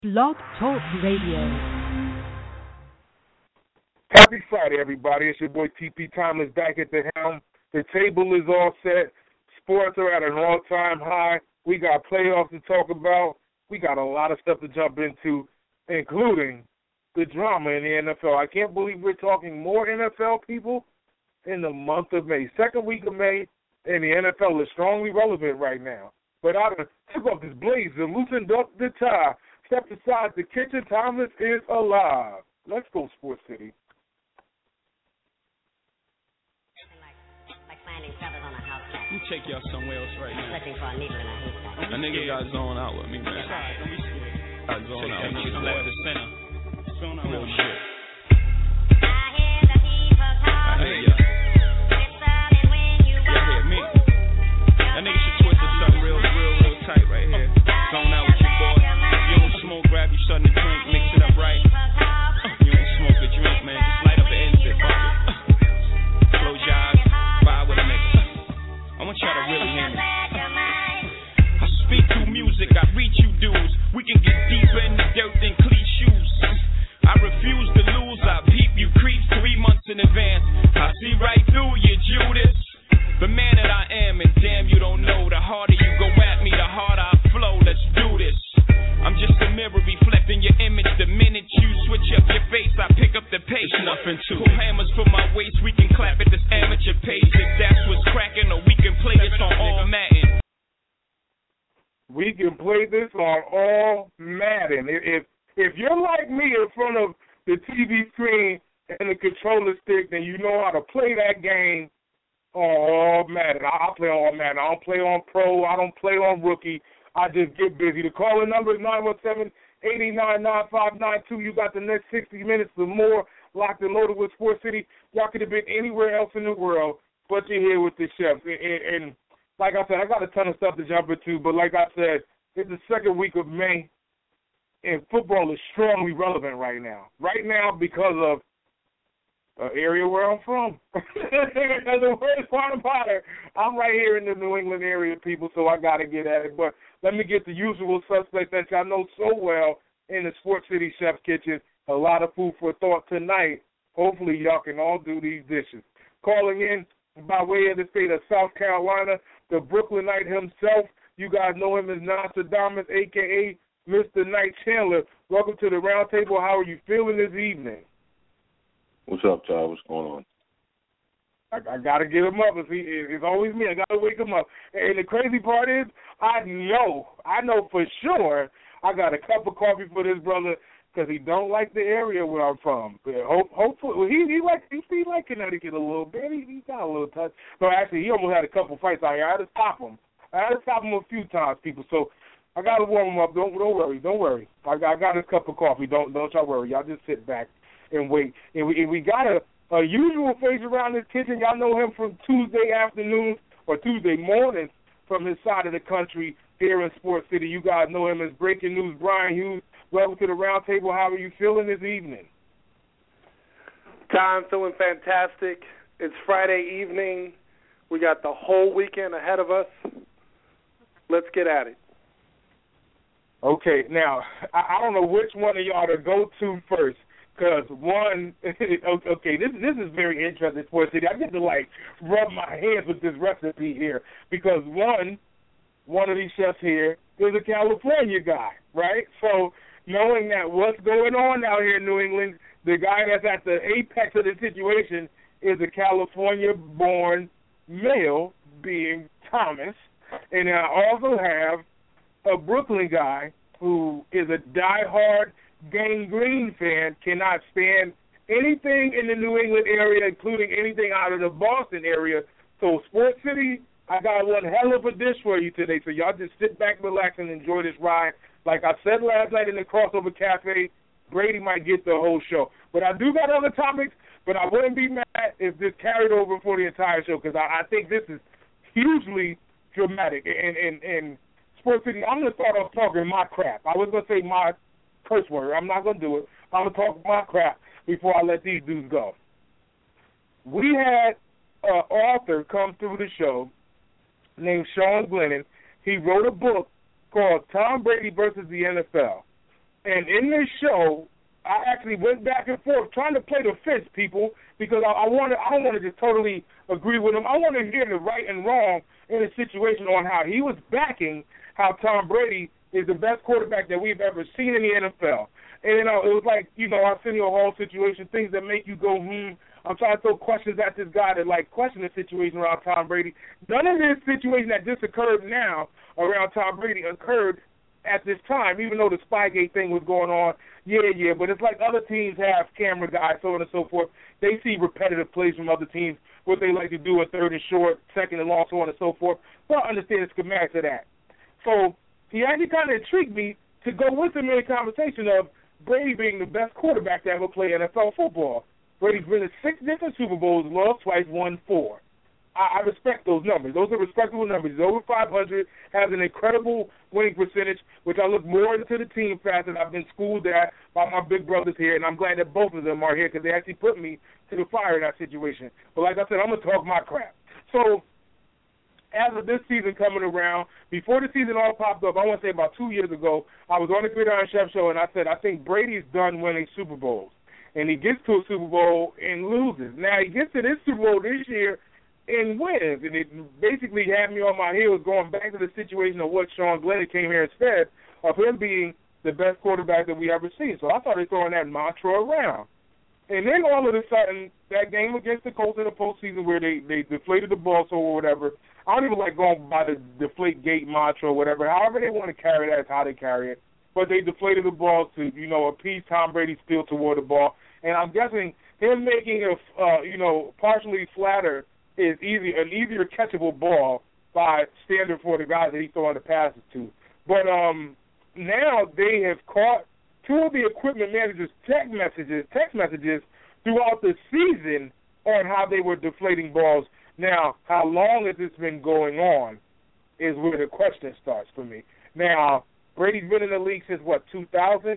Blog Talk Radio. Happy Friday, everybody. It's your boy TP Timeless back at the helm. The table is all set. Sports are at an all-time high. We got playoffs to talk about. We got a lot of stuff to jump into, including the drama in the NFL. I can't believe we're talking more NFL people in the month of May. Second week of May, and the NFL is strongly relevant right now. But I took off this blazer, loosened up the tie, stepped aside the kitchen. Timeless is alive. Let's go, Sports City. You take y'all somewhere else right now. Looking for a needle in a haystack. A nigga got zoned out with me, man. Got zoned out with me. Left the center. Zone out real shit. I hear ya. Y'all hear me? That nigga should twist this up real tight right here. Zone out with your boy. You don't smoke, grab you something to drink, mix it up right. You don't smoke a drink, man. Just light up the end of it, fuck it. Close your eyes, vibe with a nigga. I want y'all to really hear me. I speak through music, I reach you dudes. We can get deeper in the dirt than cleat shoes. I refuse to lose, I peep you creeps 3 months in advance. I see right through you, Judas. The man that I am, and damn you don't know. The harder you go at me, the harder I flow. Let's do this. I'm just a mirror reflecting your image. The minute you switch up your face, I pick up the pace. There's nothing to pull hammers for my waist. We can clap at this amateur pace. If that's what's cracking, or we can play this on all Madden. We can play this on all Madden. If you're like me in front of the TV screen and the controller stick, then you know how to play that game on all Madden. I play on all Madden. I don't play on Pro. I don't play on Rookie. I just get busy. The calling number is 917-889-9592. You got the next 60 minutes or more locked and loaded with Sports City. Y'all could have been anywhere else in the world, but you're here with the chefs. And like I said, I got a ton of stuff to jump into, but like I said, it's the second week of May, and football is strongly relevant right now. Right now because of the area where I'm from. Because the worst part about it, I'm right here in the New England area, people, so I got to get at it. But let me get the usual suspects that y'all know so well in the Sports City Chef's Kitchen. A lot of food for thought tonight. Hopefully y'all can all do these dishes. Calling in by way of the state of South Carolina, the Brooklynite himself. You guys know him as Nostradamus, a.k.a. Mr. Knight Chandler. Welcome to the round table. How are you feeling this evening? What's up, Todd? What's going on? I got to get him up. It's always me. I got to wake him up. And the crazy part is, I know for sure I got a cup of coffee for this brother because he don't like the area where I'm from. Hopefully, well, he like Connecticut a little bit. He got a little touch. No, actually, he almost had a couple fights out here. I had to stop him a few times, people. So I got to warm him up. Don't worry. I got his cup of coffee. Don't y'all worry. Y'all just sit back and wait. And we got a usual face around this kitchen. Y'all know him from Tuesday afternoons or Tuesday mornings from his side of the country here in Sports City. You guys know him as Breaking News Brian Hughes. Welcome to the round table. How are you feeling this evening? I'm feeling fantastic. It's Friday evening. We got the whole weekend ahead of us. Let's get at it. Okay, now, I don't know which one of y'all to go to first. Because one, okay, this is very interesting, Sports City. I get to, rub my hands with this recipe here. Because one of these chefs here is a California guy, right? So knowing that what's going on out here in New England, the guy that's at the apex of the situation is a California-born male, being Thomas. And I also have a Brooklyn guy who is a diehard Gang Green fan, cannot stand anything in the New England area, including anything out of the Boston area. So, Sports City, I got one hell of a dish for you today. So y'all just sit back, relax, and enjoy this ride. Like I said last night in the Crossover Cafe, Brady might get the whole show. But I do got other topics, but I wouldn't be mad if this carried over for the entire show because I think this is hugely dramatic. And Sports City, I'm going to start off talking my crap. I was going to say my curse word. I'm not going to do it. I'm going to talk my crap before I let these dudes go. We had an author come through the show named Sean Glennon. He wrote a book called Tom Brady versus the NFL. And in this show, I actually went back and forth trying to play the fence, people, because I don't want to just totally agree with him. I want to hear the right and wrong in the situation on how he was backing how Tom Brady is the best quarterback that we've ever seen in the NFL. And, it was like, Arsenio Hall situation, things that make you go, I'm trying to throw questions at this guy that, question the situation around Tom Brady. None of this situation that just occurred now around Tom Brady occurred at this time, even though the Spygate thing was going on. Yeah, but it's like other teams have camera guys, so on and so forth. They see repetitive plays from other teams, what they like to do a third and short, second and long, so on and so forth. So I understand the schematics of that. So he actually kind of intrigued me to go with him in a conversation of Brady being the best quarterback to ever play NFL football. Brady's been to 6 different Super Bowls, lost twice, won 4. I respect those numbers. Those are respectable numbers. He's over 500, has an incredible winning percentage, which I look more into the team fast, and I've been schooled at by my big brothers here, and I'm glad that both of them are here because they actually put me to the fire in that situation. But like I said, I'm going to talk my crap. So as of this season coming around, before the season all popped up, I want to say about 2 years ago, I was on the Gridiron Chef show, and I said, I think Brady's done winning Super Bowls. And he gets to a Super Bowl and loses. Now, he gets to this Super Bowl this year and wins. And it basically had me on my heels going back to the situation of what Sean Glennon came here and said of him being the best quarterback that we ever seen. So I started throwing that mantra around. And then all of a sudden, that game against the Colts in the postseason where they deflated the ball or whatever, I don't even like going by the deflate gate mantra or whatever. However they want to carry that is how they carry it. But they deflated the ball to, appease Tom Brady's feel toward the ball. And I'm guessing him making a, partially flatter is an easier catchable ball by standard for the guys that he's throwing the passes to. But now they have caught 2 of the equipment managers' text messages throughout the season on how they were deflating balls. Now, how long has this been going on is where the question starts for me. Now, Brady's been in the league since, 2000?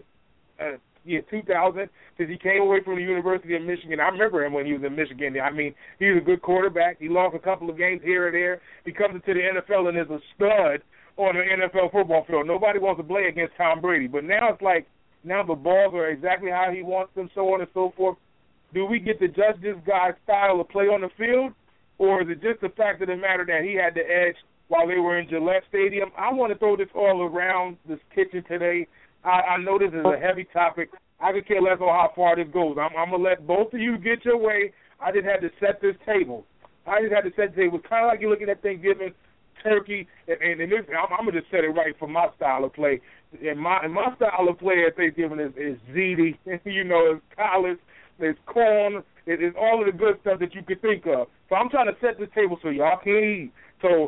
2000, since he came away from the University of Michigan. I remember him when he was in Michigan. I mean, he was a good quarterback. He lost a couple of games here and there. He comes into the NFL and is a stud on an NFL football field. Nobody wants to play against Tom Brady. But now it's like, now the balls are exactly how he wants them, so on and so forth. Do we get to judge this guy's style of play on the field, or is it just the fact of the matter that he had the edge while they were in Gillette Stadium? I want to throw this all around this kitchen today. I know this is a heavy topic. I could care less on how far this goes. I'm going to let both of you get your way. I just had to set this table. It's kind of like you're looking at Thanksgiving turkey, and this, I'm going to just set it right for my style of play. And my style of play at Thanksgiving is ziti, it's collard, it's corn, it's all of the good stuff that you could think of. So I'm trying to set this table so y'all can eat. So,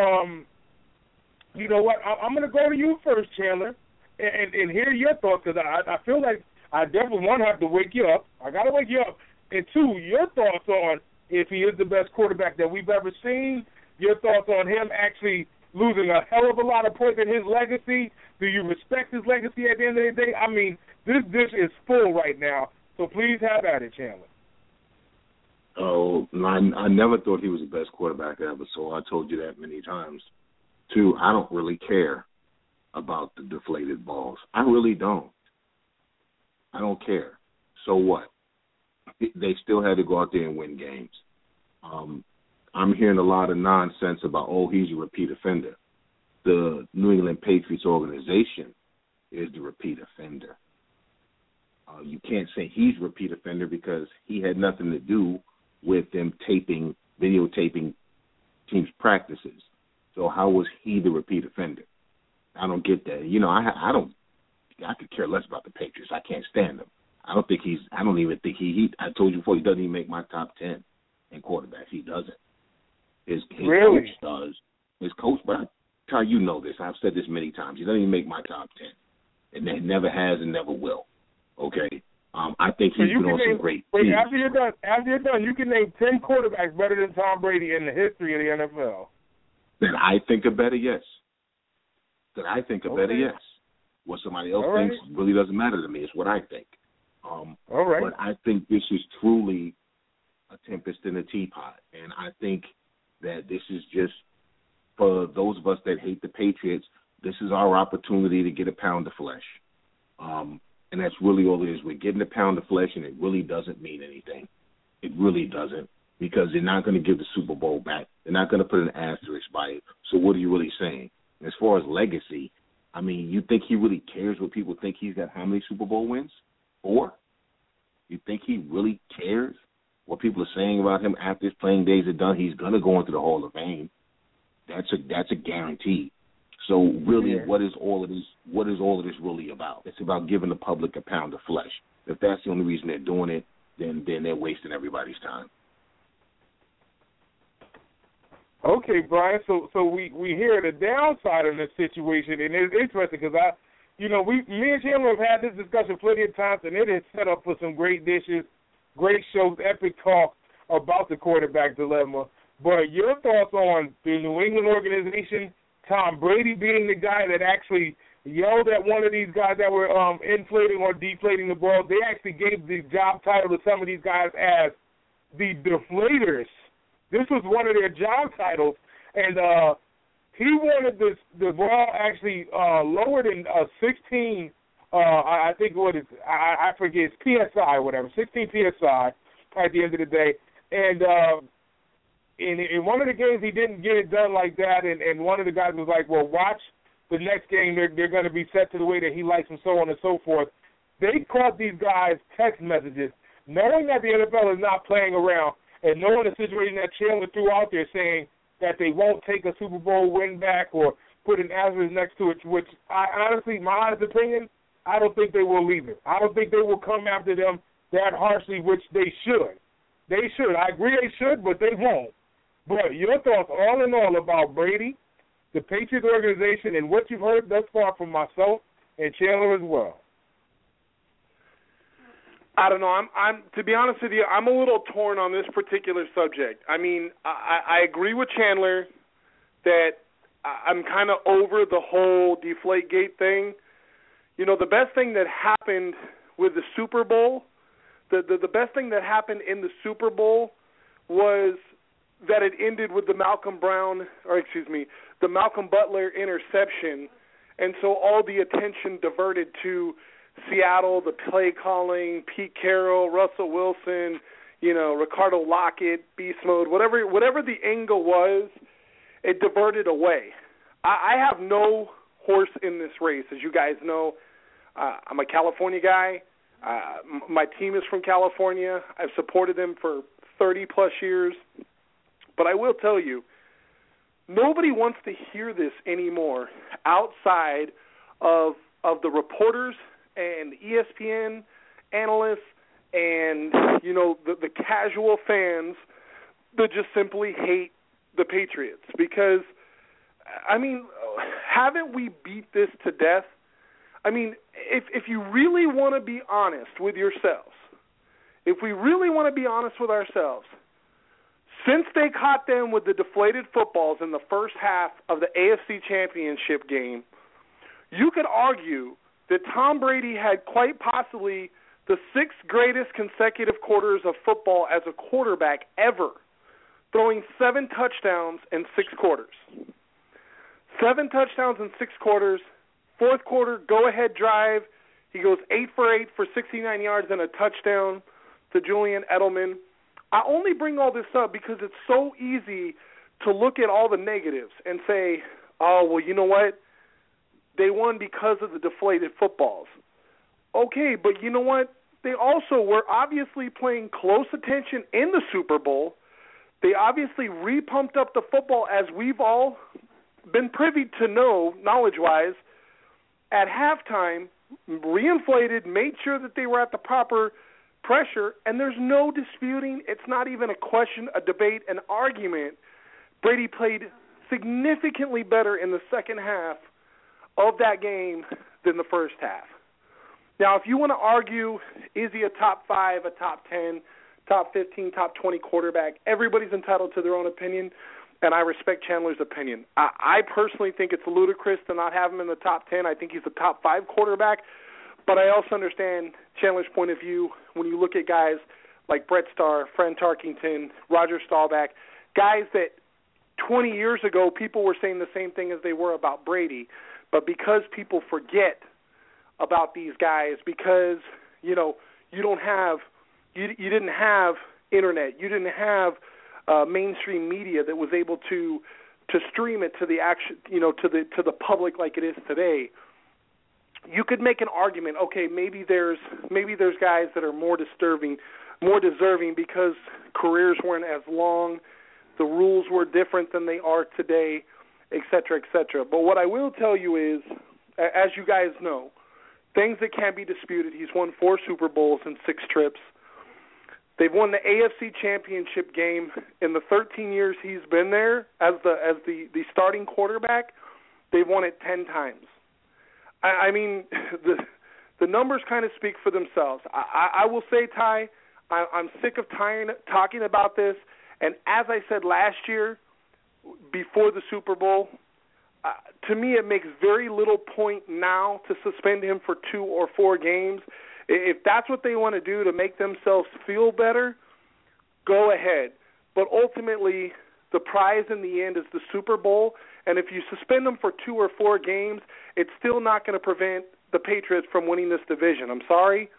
you know what? I'm going to go to you first, Chandler. And hear your thoughts, because I feel like I definitely, one, have to wake you up. I got to wake you up. And 2, your thoughts on if he is the best quarterback that we've ever seen, your thoughts on him actually losing a hell of a lot of points in his legacy. Do you respect his legacy at the end of the day? I mean, this dish is full right now, so please have at it, Chandler. Oh, I never thought he was the best quarterback ever, so I told you that many times. 2, I don't really care about the deflated balls. I really don't. I don't care. So what? They still had to go out there and win games. I'm hearing a lot of nonsense about, he's a repeat offender. The New England Patriots organization is the repeat offender. You can't say he's a repeat offender because he had nothing to do with them videotaping teams' practices. So how was he the repeat offender? I don't get that. I could care less about the Patriots. I can't stand them. I don't even think I told you before, he doesn't even make my top 10 in quarterbacks. He doesn't. His really? Coach does. His coach, but you know this. I've said this many times. He doesn't even make my top 10. And never has and never will. Okay? I think he's been on some great teams. After you're done, you can name 10 quarterbacks better than Tom Brady in the history of the NFL. That I think are better, yes. Yes. What somebody else thinks really doesn't matter to me. It's what I think. All right. But I think this is truly a tempest in a teapot. And I think that this is just, for those of us that hate the Patriots, this is our opportunity to get a pound of flesh. And that's really all it is. We're getting a pound of flesh, and it really doesn't mean anything. It really doesn't, because they're not going to give the Super Bowl back. They're not going to put an asterisk by it. So what are you really saying? As far as legacy, I mean, you think he really cares what people think he's got how many Super Bowl wins? 4? You think he really cares what people are saying about him after his playing days are done? He's going to go into the Hall of Fame. That's a guarantee. So really, what is all of this really about? It's about giving the public a pound of flesh. If that's the only reason they're doing it, then they're wasting everybody's time. Okay, Brian. So we hear the downside of this situation, and it's interesting because me and Chandler have had this discussion plenty of times, and it has set up for some great dishes, great shows, epic talk about the quarterback dilemma. But your thoughts on the New England organization, Tom Brady being the guy that actually yelled at one of these guys that were inflating or deflating the ball. They actually gave the job title to some of these guys as the deflators. This was one of their job titles, and he wanted the ball actually lower than 16. I think I forget, it's PSI or whatever, 16 PSI at the end of the day, and. In one of the games, he didn't get it done like that, and one of the guys was like, well, watch the next game. They're going to be set to the way that he likes and so on and so forth. They caught these guys text messages, knowing that the NFL is not playing around, and knowing the situation that Chandler threw out there saying that they won't take a Super Bowl win back or put an asterisk next to it, which I honestly, my honest opinion, I don't think they will leave it. I don't think they will come after them that harshly, which they should. They should. I agree they should, but they won't. But your thoughts all in all about Brady, the Patriots organization, and what you've heard thus far from myself and Chandler as well. I don't know. I'm to be honest with you, I'm a little torn on this particular subject. I mean, I agree with Chandler that I'm kind of over the whole Deflategate thing. You know, the best thing that happened with the Super Bowl, the best thing that happened in the Super Bowl was that it ended with the Malcolm Butler interception, and so all the attention diverted to Seattle, the play calling, Pete Carroll, Russell Wilson, Ricardo Lockett, beast mode, whatever the angle was, it diverted away. I have no horse in this race, as you guys know. I'm a California guy. My team is from California. I've supported them for 30-plus years. But I will tell you, nobody wants to hear this anymore outside of the reporters and ESPN analysts and, the casual fans that just simply hate the Patriots. Because, I mean, haven't we beat this to death? I mean, if you really want to be honest with yourselves, if we really want to be honest with ourselves, since they caught them with the deflated footballs in the first half of the AFC Championship game, you could argue that Tom Brady had quite possibly the 6th greatest consecutive quarters of football as a quarterback ever, throwing 7 touchdowns in 6 quarters. 7 touchdowns in 6 quarters. 4th quarter, go-ahead drive. He goes 8 for 8 for 69 yards and a touchdown to Julian Edelman. I only bring all this up because it's so easy to look at all the negatives and say, oh, well, you know what? They won because of the deflated footballs. Okay, but you know what? They also were obviously paying close attention in the Super Bowl. They obviously re-pumped up the football, as we've all been privy to know, knowledge-wise, at halftime, reinflated, made sure that they were at the proper pressure, and there's no disputing, it's not even a question, a debate, an argument. Brady played significantly better in the second half of that game than the first half. Now, if you want to argue, is he a top 5, a top 10, top 15, top 20 quarterback, everybody's entitled to their own opinion, and I respect Chandler's opinion. I personally think it's ludicrous to not have him in the top 10. I think he's a top 5 quarterback. But I also understand Chandler's point of view when you look at guys like Brett Starr, Fran Tarkington, Roger Staubach, guys that 20 years ago people were saying the same thing as they were about Brady. But because people forget about these guys because, you didn't have internet, you didn't have mainstream media that was able to stream it to the action, to the public like it is today. You could make an argument, okay, maybe there's guys that are more deserving because careers weren't as long, the rules were different than they are today, et cetera, et cetera. But what I will tell you is, as you guys know, things that can't be disputed, he's won 4 Super Bowls and 6 trips. They've won the AFC Championship game in the 13 years he's been there as the starting quarterback. They've won it 10 times. I mean, the numbers kind of speak for themselves. I will say, Ty, I'm sick of talking about this. And as I said last year, before the Super Bowl, to me it makes very little point now to suspend him for 2 or 4 games. If that's what they want to do to make themselves feel better, go ahead. But ultimately, the prize in the end is the Super Bowl, and if you suspend them for 2 or 4 games, it's still not going to prevent the Patriots from winning this division. I'm sorry.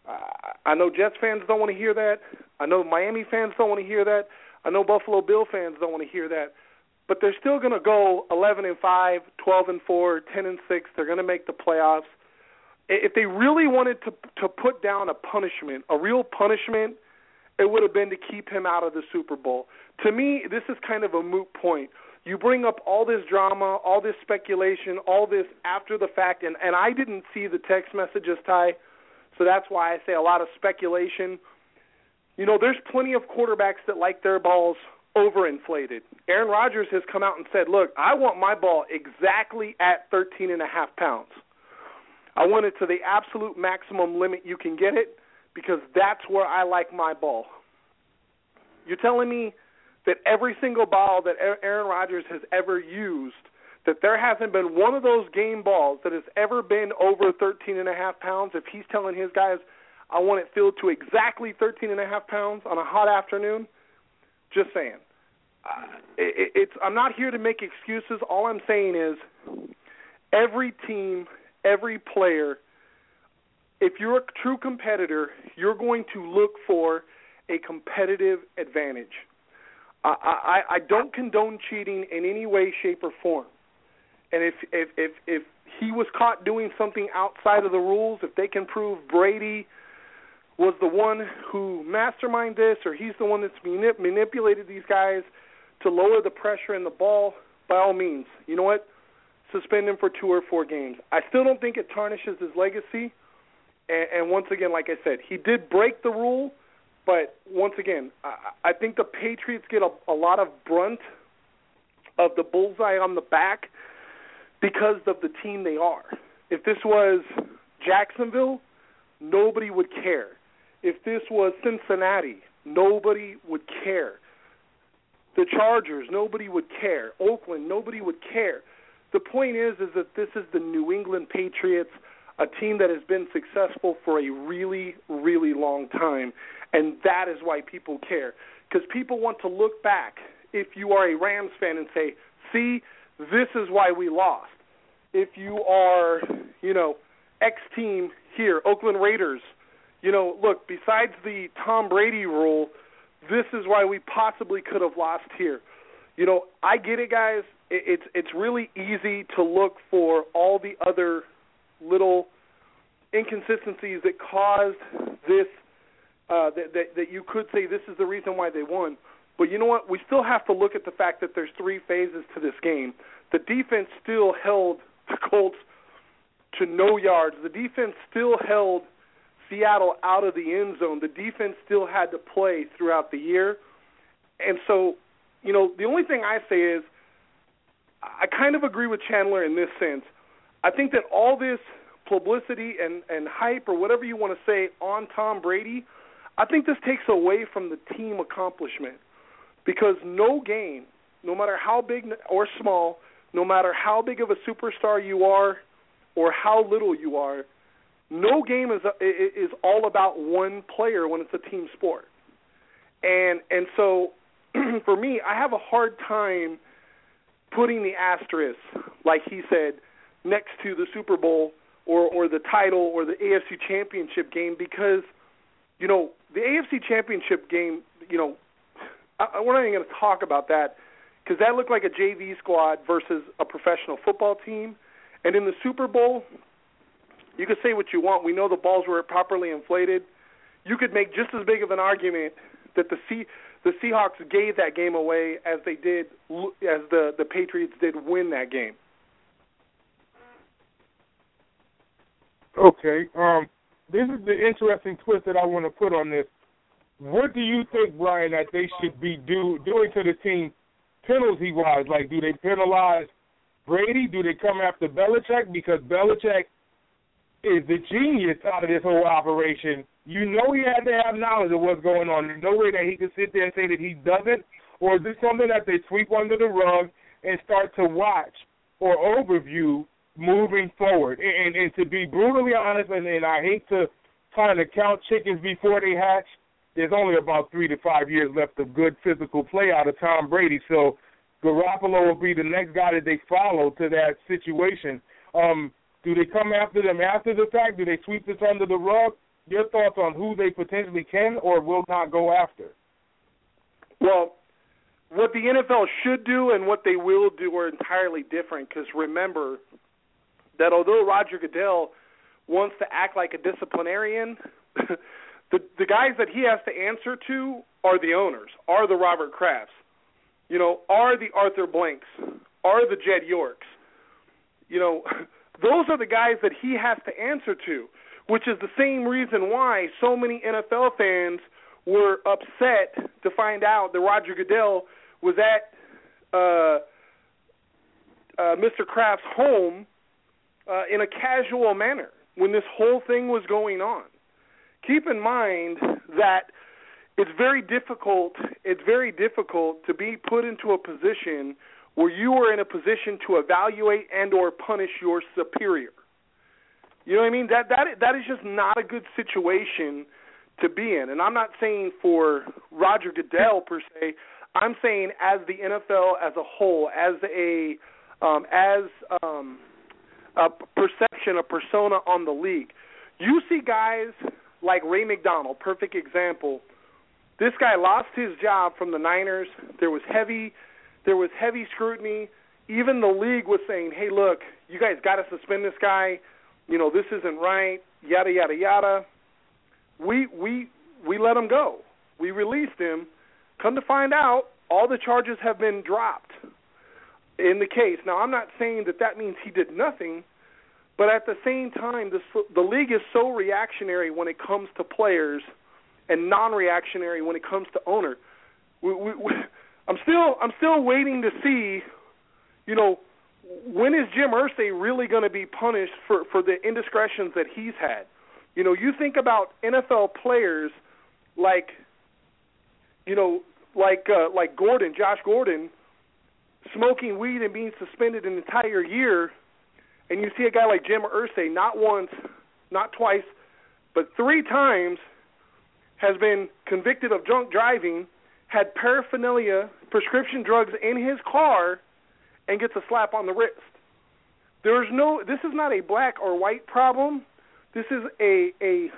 I know Jets fans don't want to hear that. I know Miami fans don't want to hear that. I know Buffalo Bill fans don't want to hear that. But they're still going to go 11-5, 12-4, 10-6. They're going to make the playoffs. If they really wanted to put down a punishment, a real punishment, it would have been to keep him out of the Super Bowl. To me, this is kind of a moot point. You bring up all this drama, all this speculation, all this after the fact, and I didn't see the text messages, Ty, so that's why I say a lot of speculation. There's plenty of quarterbacks that like their balls overinflated. Aaron Rodgers has come out and said, look, I want my ball exactly at 13.5 pounds. I want it to the absolute maximum limit you can get it because that's where I like my ball. You're telling me that every single ball that Aaron Rodgers has ever used, that there hasn't been one of those game balls that has ever been over 13.5 pounds, if he's telling his guys, I want it filled to exactly 13.5 pounds on a hot afternoon? Just saying. I'm not here to make excuses. All I'm saying is every team, every player, if you're a true competitor, you're going to look for a competitive advantage. I don't condone cheating in any way, shape, or form. And if he was caught doing something outside of the rules, if they can prove Brady was the one who masterminded this, or he's the one that's manipulated these guys to lower the pressure in the ball, by all means, you know what? Suspend him for 2 or 4 games. I still don't think it tarnishes his legacy. And once again, like I said, he did break the rule, but once again, I think the Patriots get a lot of brunt of the bullseye on the back because of the team they are. If this was Jacksonville, nobody would care. If this was Cincinnati, nobody would care. The Chargers, nobody would care. Oakland, nobody would care. The point is that this is the New England Patriots, a team that has been successful for a really, really long time, and that is why people care. Because people want to look back, if you are a Rams fan, and say, see, this is why we lost. If you are, X team here, Oakland Raiders, look, besides the Tom Brady rule, this is why we possibly could have lost here. I get it, guys. It's really easy to look for all the other little inconsistencies that caused this, that you could say this is the reason why they won. But you know what? We still have to look at the fact that there's 3 phases to this game. The defense still held the Colts to no yards. The defense still held Seattle out of the end zone. The defense still had to play throughout the year. And so, the only thing I say is I kind of agree with Chandler in this sense. I think that all this publicity and hype or whatever you want to say on Tom Brady, I think this takes away from the team accomplishment because no game, no matter how big or small, no matter how big of a superstar you are or how little you are, no game is all about one player when it's a team sport. And so for me, I have a hard time putting the asterisk, like he said, next to the Super Bowl or the title or the AFC Championship game because, you know, the AFC Championship game, you know, we're not even going to talk about that because that looked like a JV squad versus a professional football team. And in the Super Bowl, you could say what you want. We know the balls were properly inflated. You could make just as big of an argument that the Seahawks gave that game away as they did, as the Patriots did win that game. Okay. This is the interesting twist that I want to put on this. What do you think, Brian, that they should be doing to the team penalty-wise? Like, do they penalize Brady? Do they come after Belichick? Because Belichick is the genius out of this whole operation. You know he had to have knowledge of what's going on. There's no way that he can sit there and say that he doesn't, or is this something that they sweep under the rug and start to watch or overview moving forward? And to be brutally honest, and I hate to kind of count chickens before they hatch, there's only about 3 to 5 years left of good physical play out of Tom Brady. So Garoppolo will be the next guy that they follow to that situation. Do they come after them after the fact? Do they sweep this under the rug? Your thoughts on who they potentially can or will not go after? Well, what the NFL should do and what they will do are entirely different because remember that although Roger Goodell wants to act like a disciplinarian, the guys that he has to answer to are the owners, are the Robert Krafts, you know, are the Arthur Blanks, are the Jed Yorks. You know, those are the guys that he has to answer to, which is the same reason why so many NFL fans were upset to find out that Roger Goodell was at Mr. Kraft's home in a casual manner when this whole thing was going on. Keep in mind that it's very difficult to be put into a position where you are in a position to evaluate and or punish your superior. You know what I mean? That is just not a good situation to be in. And I'm not saying for Roger Goodell per se. I'm saying as the NFL as a whole, as a perception, a persona on the league. You see guys like Ray McDonald, perfect example. This guy lost his job from the Niners. There was heavy scrutiny. Even the league was saying, hey, look, you guys got to suspend this guy. You know, this isn't right, yada, yada, yada. We let him go. We released him. Come to find out, all the charges have been dropped in the case. Now, I'm not saying that means he did nothing, but at the same time, the league is so reactionary when it comes to players and non-reactionary when it comes to owner. I'm still waiting to see, you know, when is Jim Irsay really going to be punished for the indiscretions that he's had? You know, you think about NFL players like Gordon, Josh Gordon, smoking weed and being suspended an entire year, and you see a guy like Jim Irsay not once, not twice, but 3 times has been convicted of drunk driving, had paraphernalia, prescription drugs in his car, and gets a slap on the wrist. This is not a black or white problem. This is a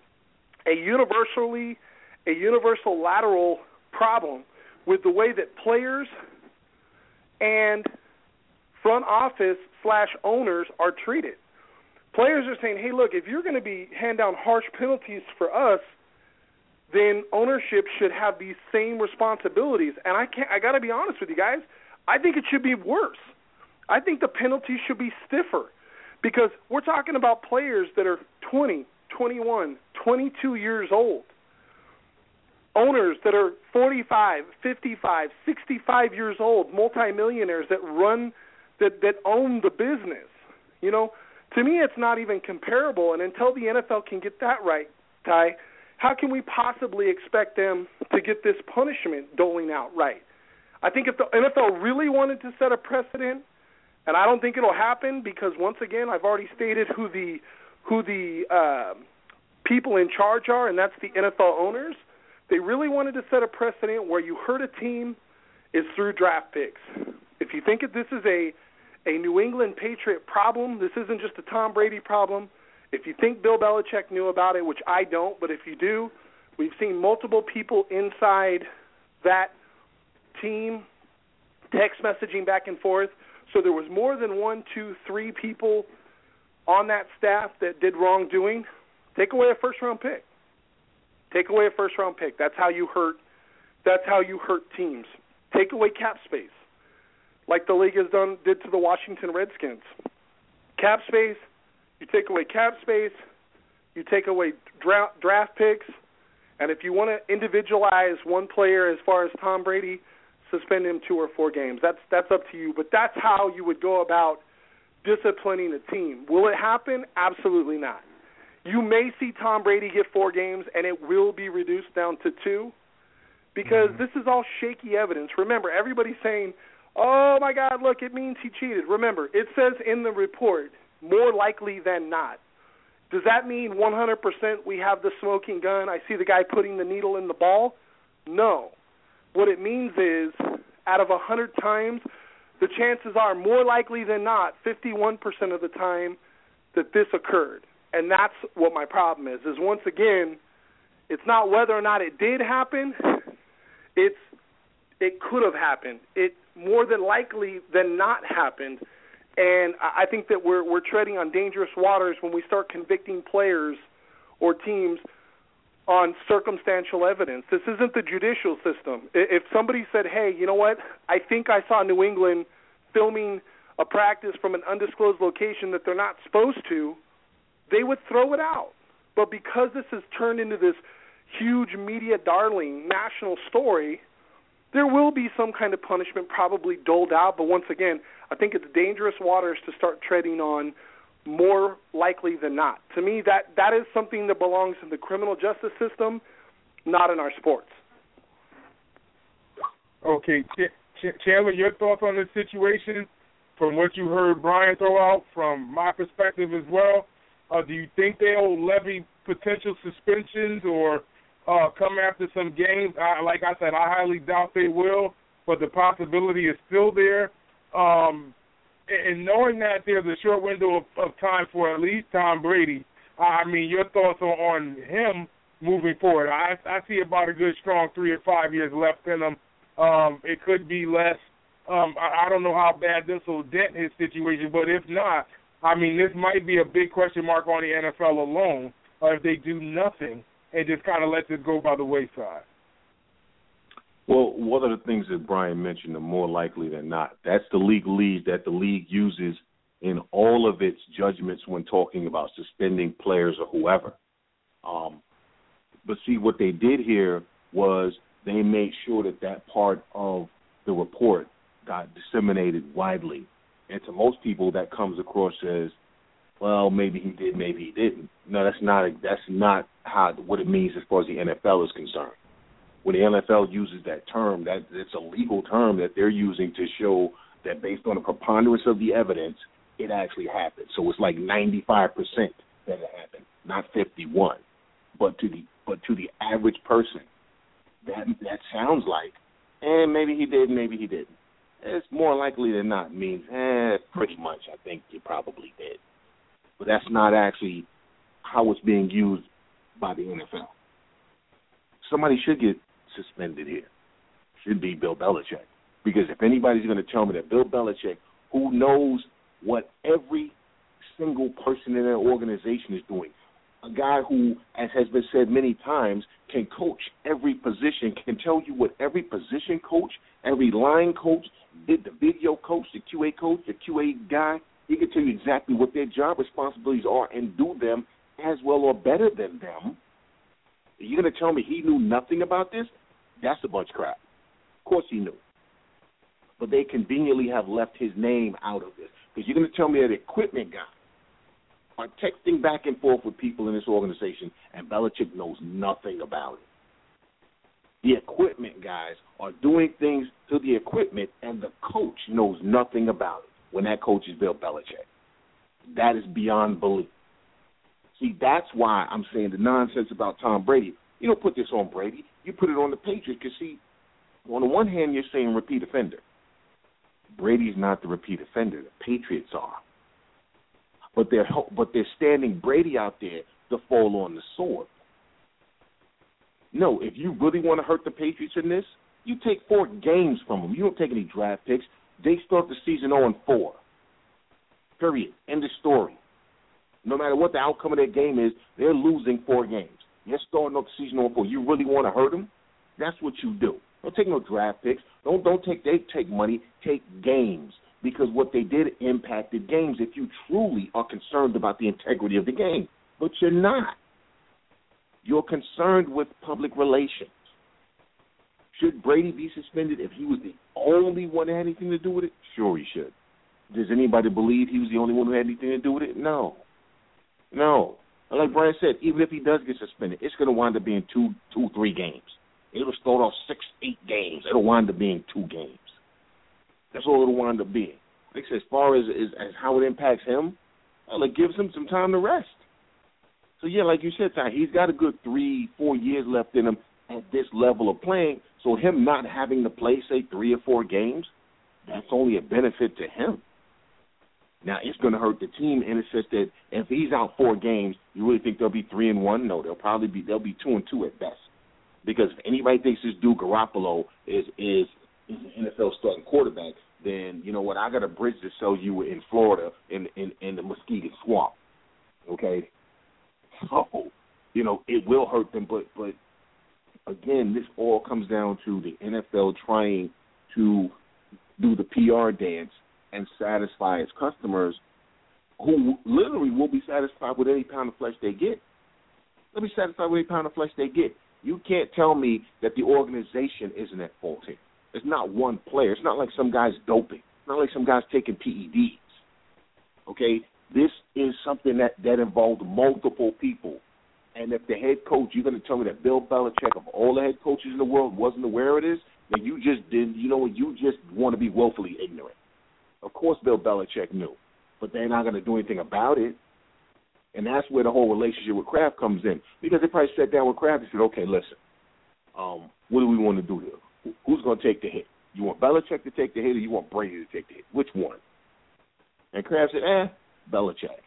universal lateral problem with the way that players and front office / owners are treated. Players are saying, hey, look, if you're going to be hand down harsh penalties for us, then ownership should have these same responsibilities. And I got to be honest with you guys, I think it should be worse. I think the penalties should be stiffer because we're talking about players that are 20, 21, 22 years old. Owners that are 45, 55, 65 years old, multimillionaires that own the business. You know, to me it's not even comparable, and until the NFL can get that right, Ty, how can we possibly expect them to get this punishment doling out right? I think if the NFL really wanted to set a precedent, and I don't think it'll happen because, once again, I've already stated who the people in charge are, and that's the NFL owners. They really wanted to set a precedent where you hurt a team is through draft picks. If you think this is a a New England Patriot problem. This isn't just a Tom Brady problem. If you think Bill Belichick knew about it, which I don't, but if you do, we've seen multiple people inside that team text messaging back and forth. So there was more than 1, 2, 3 people on that staff that did wrongdoing. Take away a first-round pick. Take away a first-round pick. That's how you hurt. That's how you hurt teams. Take away cap space, like the league did to the Washington Redskins. Cap space. You take away cap space. You take away draft picks. And if you want to individualize one player as far as Tom Brady, suspend him 2 or 4 games. That's up to you. But that's how you would go about disciplining a team. Will it happen? Absolutely not. You may see Tom Brady get 4 games, and it will be reduced down to 2 because this is all shaky evidence. Remember, everybody's saying, oh, my God, look, it means he cheated. Remember, it says in the report, more likely than not. Does that mean 100% we have the smoking gun? I see the guy putting the needle in the ball? No. What it means is, out of 100 times, the chances are more likely than not, 51% of the time, that this occurred. And that's what my problem is once again, it's not whether or not it did happen. It could have happened. It more than likely than not happened. And I think that we're treading on dangerous waters when we start convicting players or teams on circumstantial evidence. This isn't the judicial system. If somebody said, hey, you know what, I think I saw New England filming a practice from an undisclosed location that they're not supposed to, they would throw it out. But because this has turned into this huge media darling national story, there will be some kind of punishment probably doled out. But once again, I think it's dangerous waters to start treading on more likely than not. To me, that is something that belongs in the criminal justice system, not in our sports. Okay, Chandler, your thoughts on this situation from what you heard Brian throw out, from my perspective as well? Do you think they'll levy potential suspensions or come after some games? Like I said, I highly doubt they will, but the possibility is still there. And knowing that there's a short window of time for at least Tom Brady, I mean, your thoughts on him moving forward? I see about a good, strong 3 or 5 years left in him. It could be less. I don't know how bad this will dent his situation, but if not, I mean, this might be a big question mark on the NFL alone if they do nothing and just kind of let this go by the wayside. Well, one of the things that Brian mentioned, the more likely than not, that's the legalese that the league uses in all of its judgments when talking about suspending players or whoever. But see, what they did here was they made sure that part of the report got disseminated widely. And to most people, that comes across as, well, maybe he did, maybe he didn't. No, that's not what it means as far as the NFL is concerned. When the NFL uses that term, that it's a legal term that they're using to show that based on the preponderance of the evidence, it actually happened. So it's like 95% that it happened, not 51. But to the average person, that sounds like, maybe he did, maybe he didn't. It's more likely than not means, pretty much, I think you probably did. But that's not actually how it's being used by the NFL. Somebody should get suspended here. Should be Bill Belichick. Because if anybody's going to tell me that Bill Belichick, who knows what every single person in their organization is doing, a guy who, as has been said many times, can coach every position, can tell you what every position coach, every line coach, did the video coach, the QA coach, the QA guy, he can tell you exactly what their job responsibilities are and do them as well or better than them. You're going to tell me he knew nothing about this? That's a bunch of crap. Of course he knew. But they conveniently have left his name out of this. Because you're going to tell me that equipment guys are texting back and forth with people in this organization, and Belichick knows nothing about it. The equipment guys are doing things to the equipment, and the coach knows nothing about it when that coach is Bill Belichick. That is beyond belief. See, that's why I'm saying the nonsense about Tom Brady. You don't put this on Brady. You put it on the Patriots because, see, on the one hand, you're saying repeat offender. Brady's not the repeat offender. The Patriots are. But they're standing Brady out there to fall on the sword. No, if you really want to hurt the Patriots in this, you take 4 games from them. You don't take any draft picks. They start the season 0-4. Period. End of story. No matter what the outcome of that game is, they're losing 4 games. They're starting off the season 0-4. You really want to hurt them? That's what you do. Don't take no draft picks. They take money. Take games. Because what they did impacted games if you truly are concerned about the integrity of the game. But you're not. You're concerned with public relations. Should Brady be suspended if he was the only one that had anything to do with it? Sure, he should. Does anybody believe he was the only one who had anything to do with it? No. And like Brian said, even if he does get suspended, it's going to wind up being 2, 3 games. It'll start off 6, 8 games. It'll wind up being 2 games. That's all it'll wind up being. Like I said, as far as how it impacts him, well, it gives him some time to rest. So, yeah, like you said, Ty, he's got a good 3, 4 years left in him at this level of playing. So him not having to play, say, 3 or 4 games, that's only a benefit to him. Now, it's going to hurt the team in the sense that if he's out 4 games, you really think they'll be 3-1? No, they'll be 2-2 at best. Because if anybody thinks this dude Garoppolo is an NFL starting quarterback, then you know what? I got a bridge to sell you in Florida in the Muskegon Swamp. Okay, so it will hurt them, but again, this all comes down to the NFL trying to do the PR dance and satisfy its customers, who literally will be satisfied with any pound of flesh they get. They'll be satisfied with any pound of flesh they get. You can't tell me that the organization isn't at fault here. It's not one player. It's not like some guy's doping. It's not like some guy's taking PEDs. Okay? This is something that involved multiple people. And if the head coach, you're going to tell me that Bill Belichick, of all the head coaches in the world, wasn't aware of this, then you just want to be woefully ignorant. Of course Bill Belichick knew, but they're not going to do anything about it. And that's where the whole relationship with Kraft comes in. Because they probably sat down with Kraft and said, okay, listen, what do we want to do here? Who's going to take the hit? You want Belichick to take the hit or you want Brady to take the hit? Which one? And Kraft said, Belichick.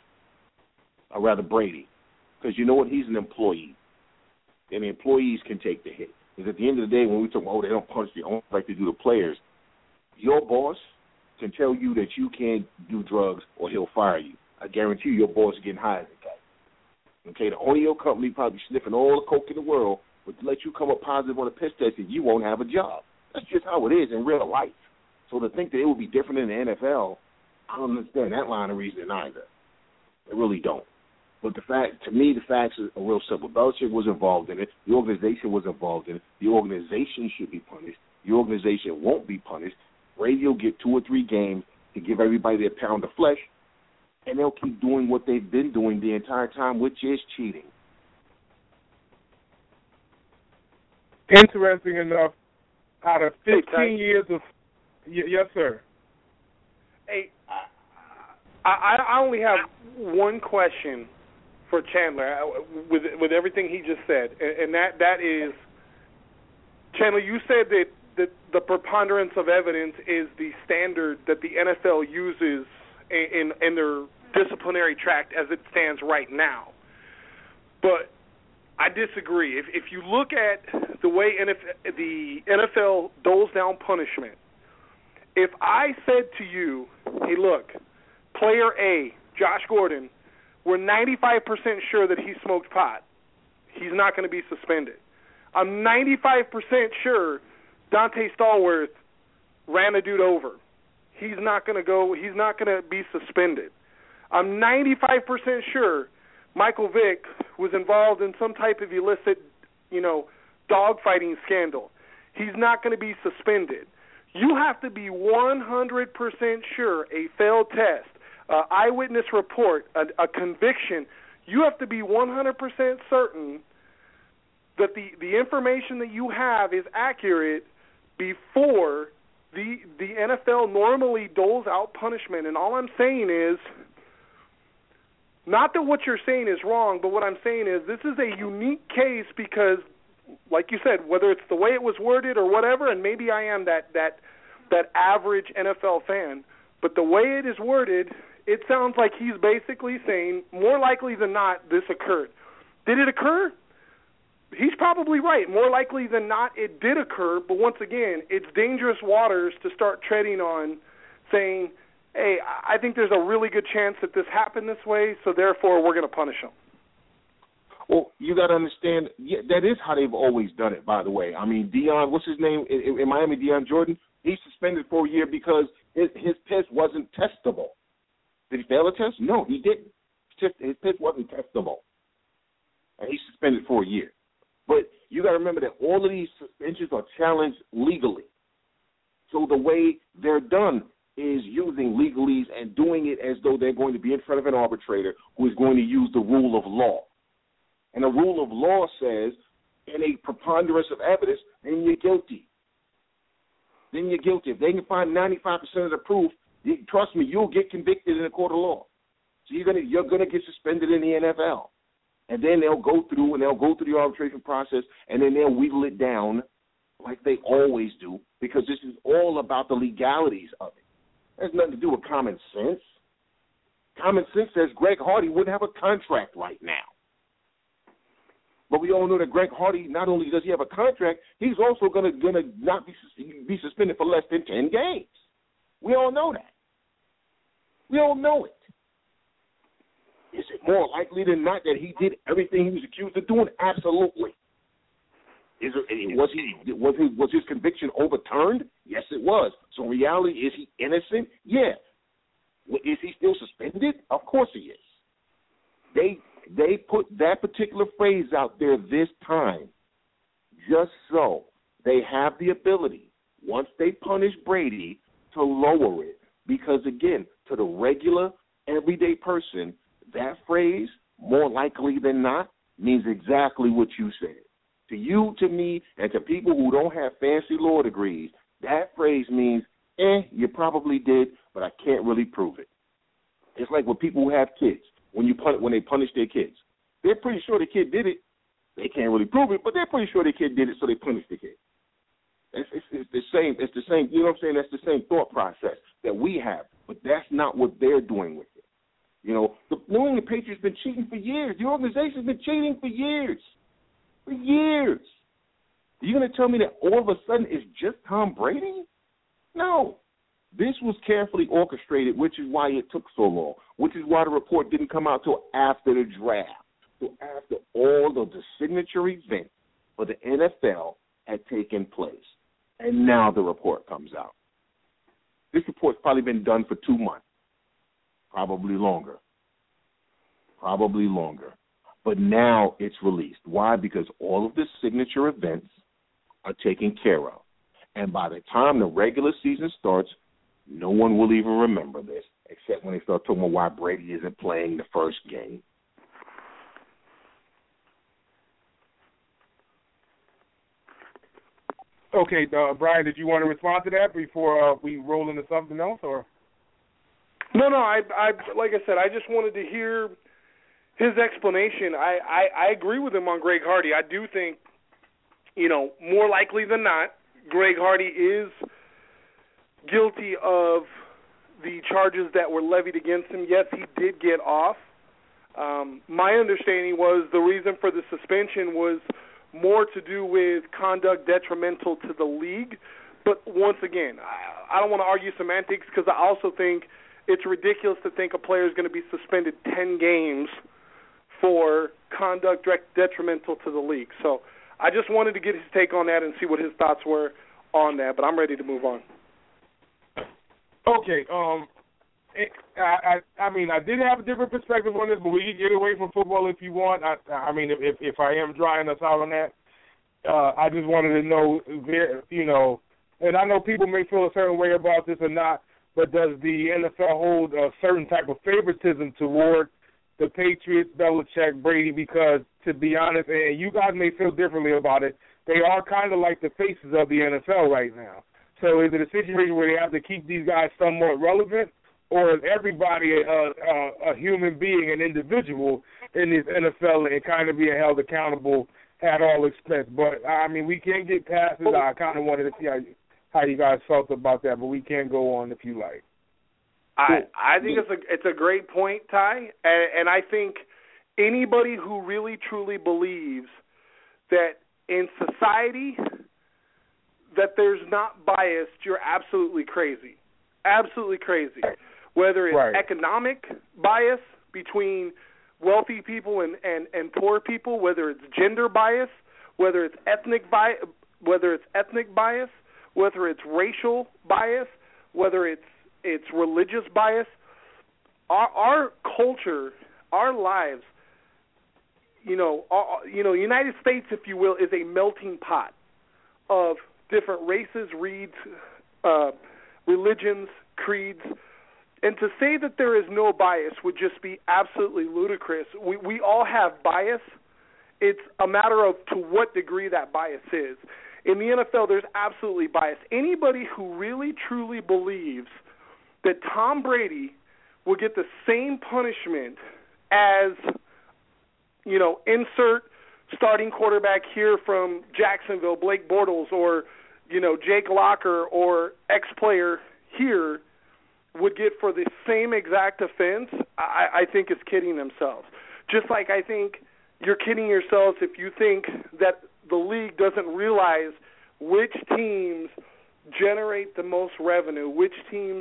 Or rather Brady. Because you know what? He's an employee. And the employees can take the hit. Because at the end of the day, when we talk about, they don't punch the owners like they do the players, your boss can tell you that you can't do drugs or he'll fire you. I guarantee you your boss is getting hired at that. Okay, the owner of your company probably sniffing all the coke in the world, but to let you come up positive on a piss test and you won't have a job. That's just how it is in real life. So to think that it would be different in the NFL, I don't understand that line of reasoning either. I really don't. But the facts are real simple. Belichick was involved in it. The organization was involved in it. The organization should be punished. The organization won't be punished. Brady will get 2 or 3 games to give everybody their pound of flesh, and they'll keep doing what they've been doing the entire time, which is cheating. Interesting enough, out of 15 years of... Yes, sir. Hey, I only have one question for Chandler with everything he just said, and that is, Chandler, you said that the preponderance of evidence is the standard that the NFL uses in their disciplinary tract as it stands right now. But I disagree. If you look at the way the NFL doles down punishment, if I said to you, hey, look, player A, Josh Gordon, we're 95% sure that he smoked pot, he's not going to be suspended. I'm 95% sure Dante Stallworth ran a dude over. He's not going to be suspended. I'm 95% sure Michael Vick was involved in some type of illicit, dogfighting scandal. He's not going to be suspended. You have to be 100% sure a failed test, eyewitness report, a conviction. You have to be 100% certain that the information that you have is accurate before the NFL normally doles out punishment. And all I'm saying is, not that what you're saying is wrong, but what I'm saying is this is a unique case because, like you said, whether it's the way it was worded or whatever, and maybe I am that that average NFL fan. But the way it is worded, it sounds like he's basically saying, more likely than not, this occurred. Did it occur? He's probably right. More likely than not, it did occur. But once again, it's dangerous waters to start treading on, saying, hey, I think there's a really good chance that this happened this way, so therefore we're going to punish him. Well, you got to understand, that is how they've always done it, by the way. I mean, Deion, what's his name in Miami, Deion Jordan? He's suspended for a year because his piss wasn't testable. Did he fail a test? No, he didn't. His piss wasn't testable. And he's suspended for a year. But you got to remember that all of these suspensions are challenged legally. So the way they're done is using legalese and doing it as though they're going to be in front of an arbitrator who is going to use the rule of law. And the rule of law says, in a preponderance of evidence, then you're guilty. Then you're guilty. If they can find 95% of the proof, trust me, you'll get convicted in a court of law. So you're gonna get suspended in the NFL. And then they'll go through the arbitration process, and then they'll wheedle it down like they always do, because this is all about the legalities of it. It has nothing to do with common sense. Common sense says Greg Hardy wouldn't have a contract right now. But we all know that Greg Hardy, not only does he have a contract, he's also gonna not be suspended for less than 10 games. We all know that. We all know it. Is it more likely than not that he did everything he was accused of doing? Absolutely. Was his conviction overturned? Yes, it was. So in reality, is he innocent? Yeah. Is he still suspended? Of course he is. They put that particular phrase out there this time just so they have the ability, once they punish Brady, to lower it. Because, again, to the regular, everyday person, that phrase, more likely than not, means exactly what you said. To you, to me, and to people who don't have fancy law degrees, that phrase means, you probably did, but I can't really prove it. It's like with people who have kids. When they punish their kids, they're pretty sure the kid did it. They can't really prove it, but they're pretty sure the kid did it, so they punish the kid. It's the same. It's the same. You know what I'm saying? That's the same thought process that we have, but that's not what they're doing with it. You know, the New England Patriots been cheating for years. The organization's been cheating for years. For years. Are you going to tell me that all of a sudden it's just Tom Brady? No. This was carefully orchestrated, which is why it took so long, which is why the report didn't come out till after the draft, till after all of the signature events for the NFL had taken place. And now the report comes out. This report's probably been done for 2 months, probably longer. But now it's released. Why? Because all of the signature events are taken care of. And by the time the regular season starts, no one will even remember this, except when they start talking about why Brady isn't playing the first game. Okay, Brian, did you want to respond to that before we roll into something else, or? No. I like I said, I just wanted to hear his explanation. I agree with him on Greg Hardy. I do think, more likely than not, Greg Hardy is guilty of the charges that were levied against him. Yes, he did get off. My understanding was the reason for the suspension was more to do with conduct detrimental to the league. But once again, I don't want to argue semantics, because I also think it's ridiculous to think a player is going to be suspended 10 games for conduct detrimental to the league. So I just wanted to get his take on that and see what his thoughts were on that, but I'm ready to move on. Okay, I mean, I did have a different perspective on this, but we can get away from football if you want. I mean, if I am drying us out on that, I just wanted to know, and I know people may feel a certain way about this or not, but does the NFL hold a certain type of favoritism toward the Patriots, Belichick, Brady? Because, to be honest, and you guys may feel differently about it, they are kind of like the faces of the NFL right now. So is it a situation where they have to keep these guys somewhat relevant, or is everybody a human being, an individual in this NFL, and kind of being held accountable at all expense? But, I mean, we can't get past it. I kind of wanted to see how you how you guys felt about that, but we can go on if you like. I think it's a great point, Ty, and I think anybody who really truly believes that in society that there's not bias, you're absolutely crazy. Absolutely crazy. Whether it's economic bias between wealthy people and poor people, whether it's gender bias, whether it's ethnic bias, whether it's racial bias, whether it's religious bias, our culture, our lives, United States, if you will, is a melting pot of different races, religions, creeds. And to say that there is no bias would just be absolutely ludicrous. We all have bias. It's a matter of to what degree that bias is. In the NFL, there's absolutely bias. Anybody who really, truly believes that Tom Brady will get the same punishment as, insert starting quarterback here from Jacksonville, Blake Bortles, or, Jake Locker, or ex-player here would get for the same exact offense, I think is kidding themselves. Just like I think you're kidding yourselves if you think that the league doesn't realize which teams generate the most revenue, which teams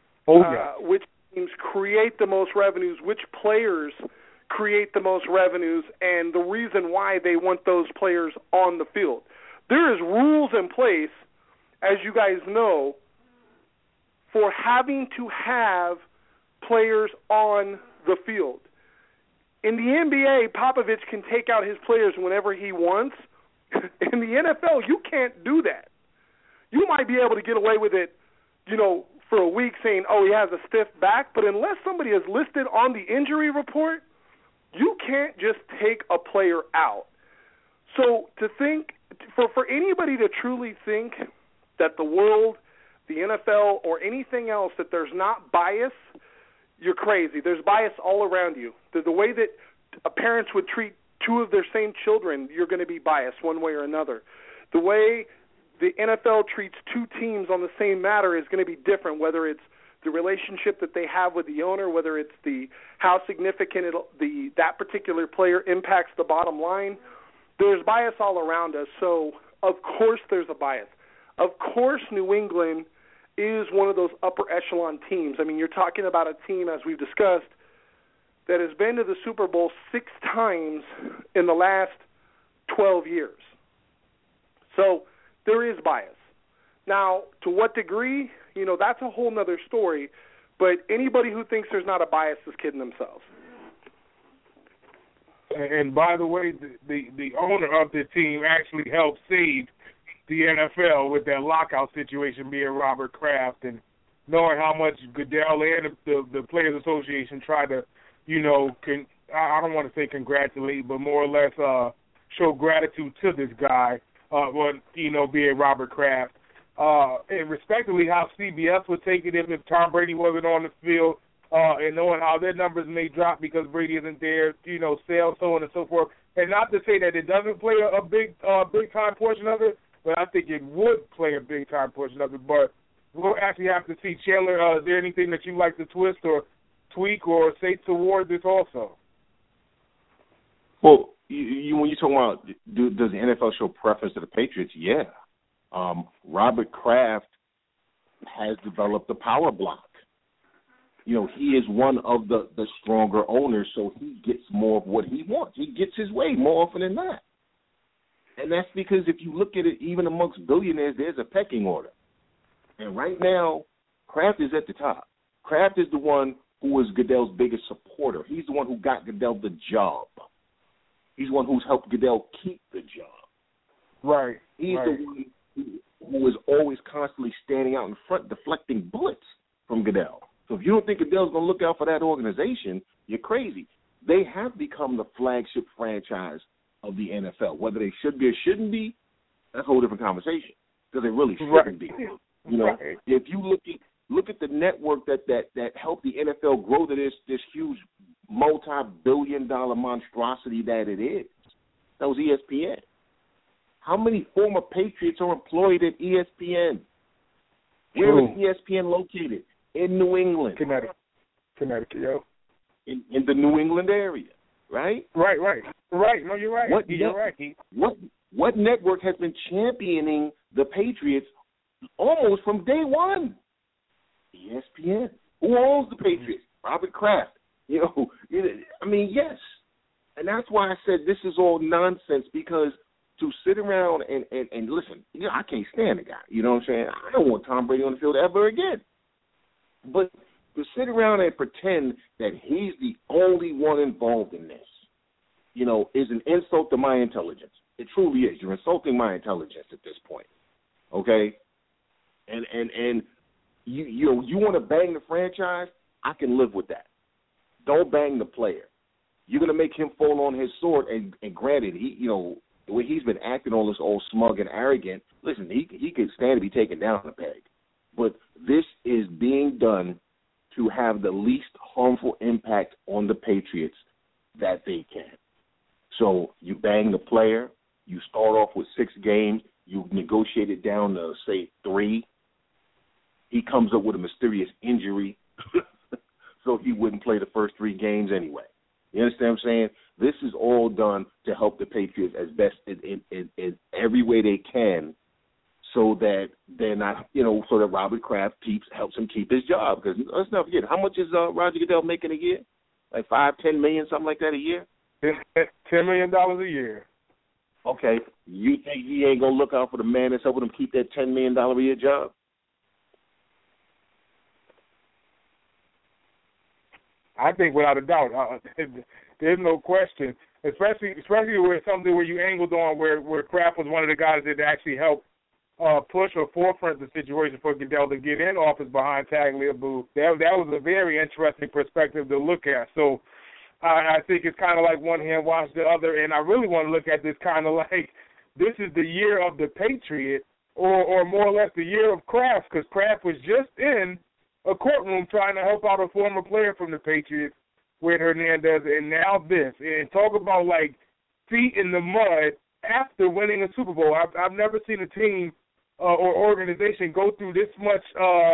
create the most revenues, which players create the most revenues, and the reason why they want those players on the field. There is rules in place, as you guys know, for having to have players on the field. In the NBA, Popovich can take out his players whenever he wants. In the NFL, you can't do that. You might be able to get away with it, for a week saying, oh, he has a stiff back, but unless somebody is listed on the injury report, you can't just take a player out. So to think, for anybody to truly think that the world, the NFL, or anything else, that there's not bias, you're crazy. There's bias all around you. The way that parents would treat two of their same children, you're going to be biased one way or another. The way the NFL treats two teams on the same matter is going to be different, whether it's the relationship that they have with the owner, whether it's how significant that particular player impacts the bottom line. There's bias all around us, so of course there's a bias. Of course New England is one of those upper echelon teams. I mean, you're talking about a team, as we've discussed, that has been to the Super Bowl 6 times in the last 12 years. So there is bias. Now, to what degree, that's a whole other story, but anybody who thinks there's not a bias is kidding themselves. And by the way, the owner of the team actually helped save the NFL with that lockout situation, being Robert Kraft, and knowing how much Goodell and the Players Association tried to, I don't want to say congratulate, but more or less show gratitude to this guy, being Robert Kraft. And respectively, how CBS would take it if Tom Brady wasn't on the field, and knowing how their numbers may drop because Brady isn't there, sales, so on and so forth. And not to say that it doesn't play a big time portion of it, but I think it would play a big time portion of it. But we'll actually have to see. Chandler, is there anything that you'd like to twist or tweak or say toward this also? Well, when you're talking about does the NFL show preference to the Patriots, yeah. Robert Kraft has developed a power block. He is one of the stronger owners, so he gets more of what he wants. He gets his way more often than not. And that's because if you look at it, even amongst billionaires, there's a pecking order. And right now, Kraft is at the top. Kraft is the one who is Goodell's biggest supporter. He's the one who got Goodell the job. He's the one who's helped Goodell keep the job. Right. He's the one who is always constantly standing out in front, deflecting bullets from Goodell. So if you don't think Goodell's going to look out for that organization, you're crazy. They have become the flagship franchise of the NFL. Whether they should be or shouldn't be, that's a whole different conversation. Because they really shouldn't be. If you look at the network that helped the NFL grow to this huge multi-billion-dollar monstrosity that it is, that was ESPN. How many former Patriots are employed at ESPN? Where is ESPN located? In New England. Connecticut, yo. In the New England area, right? Right. No, you're right. You're right. What network has been championing the Patriots almost from day one? ESPN. Who owns the Patriots? Robert Kraft. Yes. And that's why I said this is all nonsense, because to sit around and listen, I can't stand the guy. You know what I'm saying? I don't want Tom Brady on the field ever again. But to sit around and pretend that he's the only one involved in this, is an insult to my intelligence. It truly is. You're insulting my intelligence at this point. Okay? And you want to bang the franchise? I can live with that. Don't bang the player. You're going to make him fall on his sword, and granted, the way he's been acting all this old smug and arrogant, listen, he could stand to be taken down a peg. But this is being done to have the least harmful impact on the Patriots that they can. So you bang the player, you start off with 6 games, you negotiate it down to, say, 3. He comes up with a mysterious injury, so he wouldn't play the first 3 games anyway. You understand what I'm saying? This is all done to help the Patriots as best in every way they can, so that they're not, so that Robert Kraft helps him keep his job. Because let's not forget, how much is Roger Goodell making a year? Like $5-10 million, something like that a year? $10 million a year. Okay, you think he ain't gonna look out for the man that's helping him keep that $10 million a year job? I think without a doubt, there's no question. Especially with something where you angled on where Kraft was one of the guys that actually helped push or forefront the situation for Goodell to get in office behind Tagliabue. That was a very interesting perspective to look at. So I think it's kind of like one hand wash the other, and I really want to look at this kind of like this is the year of the Patriot, or more or less the year of Kraft, because Kraft was just in a courtroom trying to help out a former player from the Patriots with Hernandez, and now this. And talk about, like, feet in the mud after winning a Super Bowl. I've never seen a team or organization go through this much,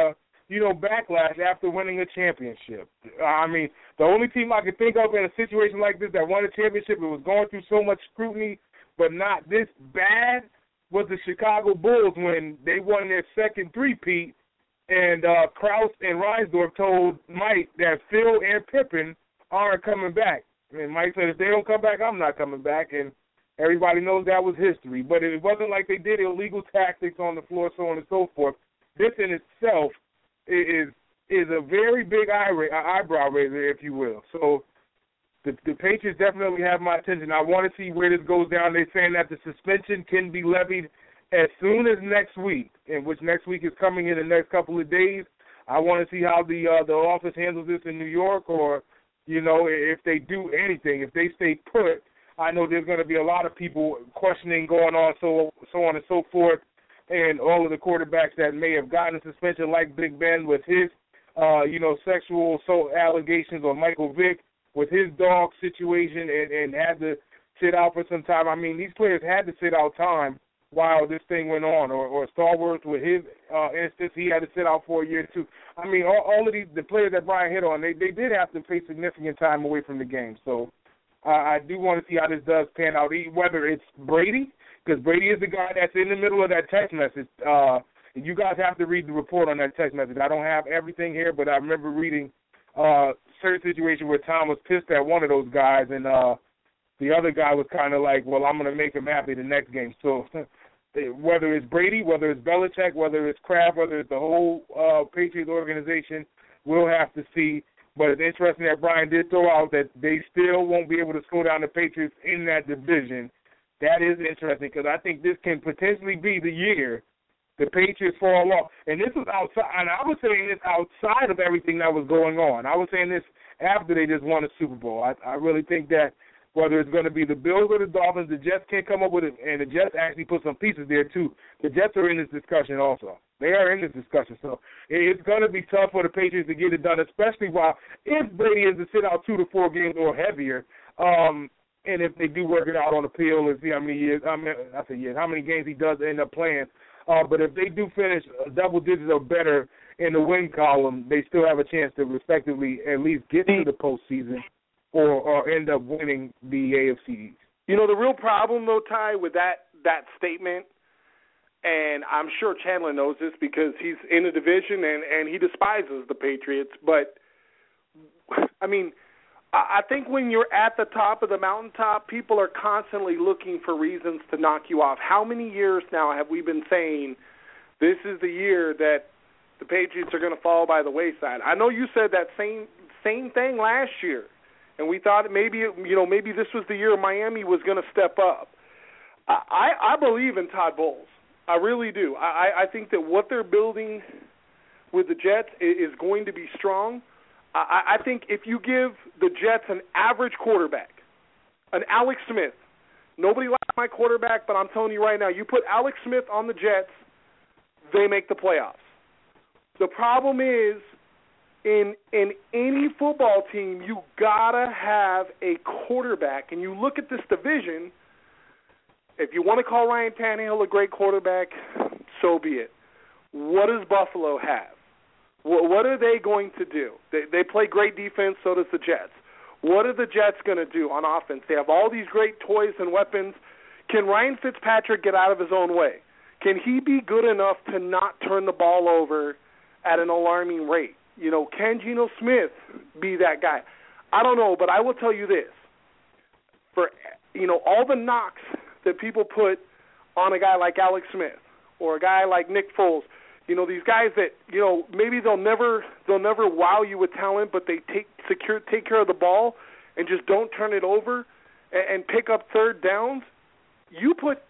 backlash after winning a championship. I mean, the only team I could think of in a situation like this that won a championship, it was going through so much scrutiny, but not this bad, was the Chicago Bulls when they won their second three-peat. And Krause and Reinsdorf told Mike that Phil and Pippen aren't coming back. And Mike said, if they don't come back, I'm not coming back. And everybody knows that was history. But it wasn't like they did illegal tactics on the floor, so on and so forth. This in itself is a very big eyebrow raiser, if you will. So the Patriots definitely have my attention. I want to see where this goes down. They're saying that the suspension can be levied as soon as next week, and which next week is coming in the next couple of days. I want to see how the office handles this in New York, or, if they do anything. If they stay put, I know there's going to be a lot of people questioning going on, so on and so forth, and all of the quarterbacks that may have gotten a suspension, like Big Ben with his, sexual assault allegations, or Michael Vick with his dog situation and had to sit out for some time. I mean, these players had to sit out time while this thing went on, or Star Wars with his instance, he had to sit out for a year too. I mean, all of the players that Brian hit on, they did have to pay significant time away from the game. So I do want to see how this does pan out, whether it's Brady, because Brady is the guy that's in the middle of that text message. You guys have to read the report on that text message. I don't have everything here, but I remember reading certain situation where Tom was pissed at one of those guys, and the other guy was kind of like, well, I'm going to make him happy the next game. So whether it's Brady, whether it's Belichick, whether it's Kraft, whether it's the whole Patriots organization, we'll have to see. But it's interesting that Brian did throw out that they still won't be able to slow down the Patriots in that division. That is interesting, because I think this can potentially be the year the Patriots fall off. And this was outside, and I was saying this outside of everything that was going on. I was saying this after they just won a Super Bowl. I really think that whether it's going to be the Bills or the Dolphins, the Jets can't come up with it, and the Jets actually put some pieces there too. The Jets are in this discussion also. They are in this discussion. So it's going to be tough for the Patriots to get it done, especially if Brady is to sit out 2 to 4 games or heavier, and if they do work it out on appeal and see how many years, how many games he does end up playing. But if they do finish double digits or better in the win column, they still have a chance to respectively at least get to the postseason or end up winning the AFC East. You know, the real problem, though, Ty, with that statement, and I'm sure Chandler knows this because he's in the division and he despises the Patriots, but, I mean, I think when you're at the top of the mountaintop, people are constantly looking for reasons to knock you off. How many years now have we been saying this is the year that the Patriots are going to fall by the wayside? I know you said that same thing last year, and we thought maybe this was the year Miami was going to step up. I believe in Todd Bowles. I really do. I think that what they're building with the Jets is going to be strong. I think if you give the Jets an average quarterback, an Alex Smith, nobody likes my quarterback, but I'm telling you right now, you put Alex Smith on the Jets, they make the playoffs. The problem is, in any football team, you gotta have a quarterback. And you look at this division, if you want to call Ryan Tannehill a great quarterback, so be it. What does Buffalo have? What are they going to do? They play great defense, so does the Jets. What are the Jets going to do on offense? They have all these great toys and weapons. Can Ryan Fitzpatrick get out of his own way? Can he be good enough to not turn the ball over at an alarming rate? You know, can Geno Smith be that guy? I don't know, but I will tell you this. For, you know, all the knocks that people put on a guy like Alex Smith or a guy like Nick Foles, you know, these guys that, you know, maybe they'll never wow you with talent, but they take care of the ball and just don't turn it over and pick up third downs. You put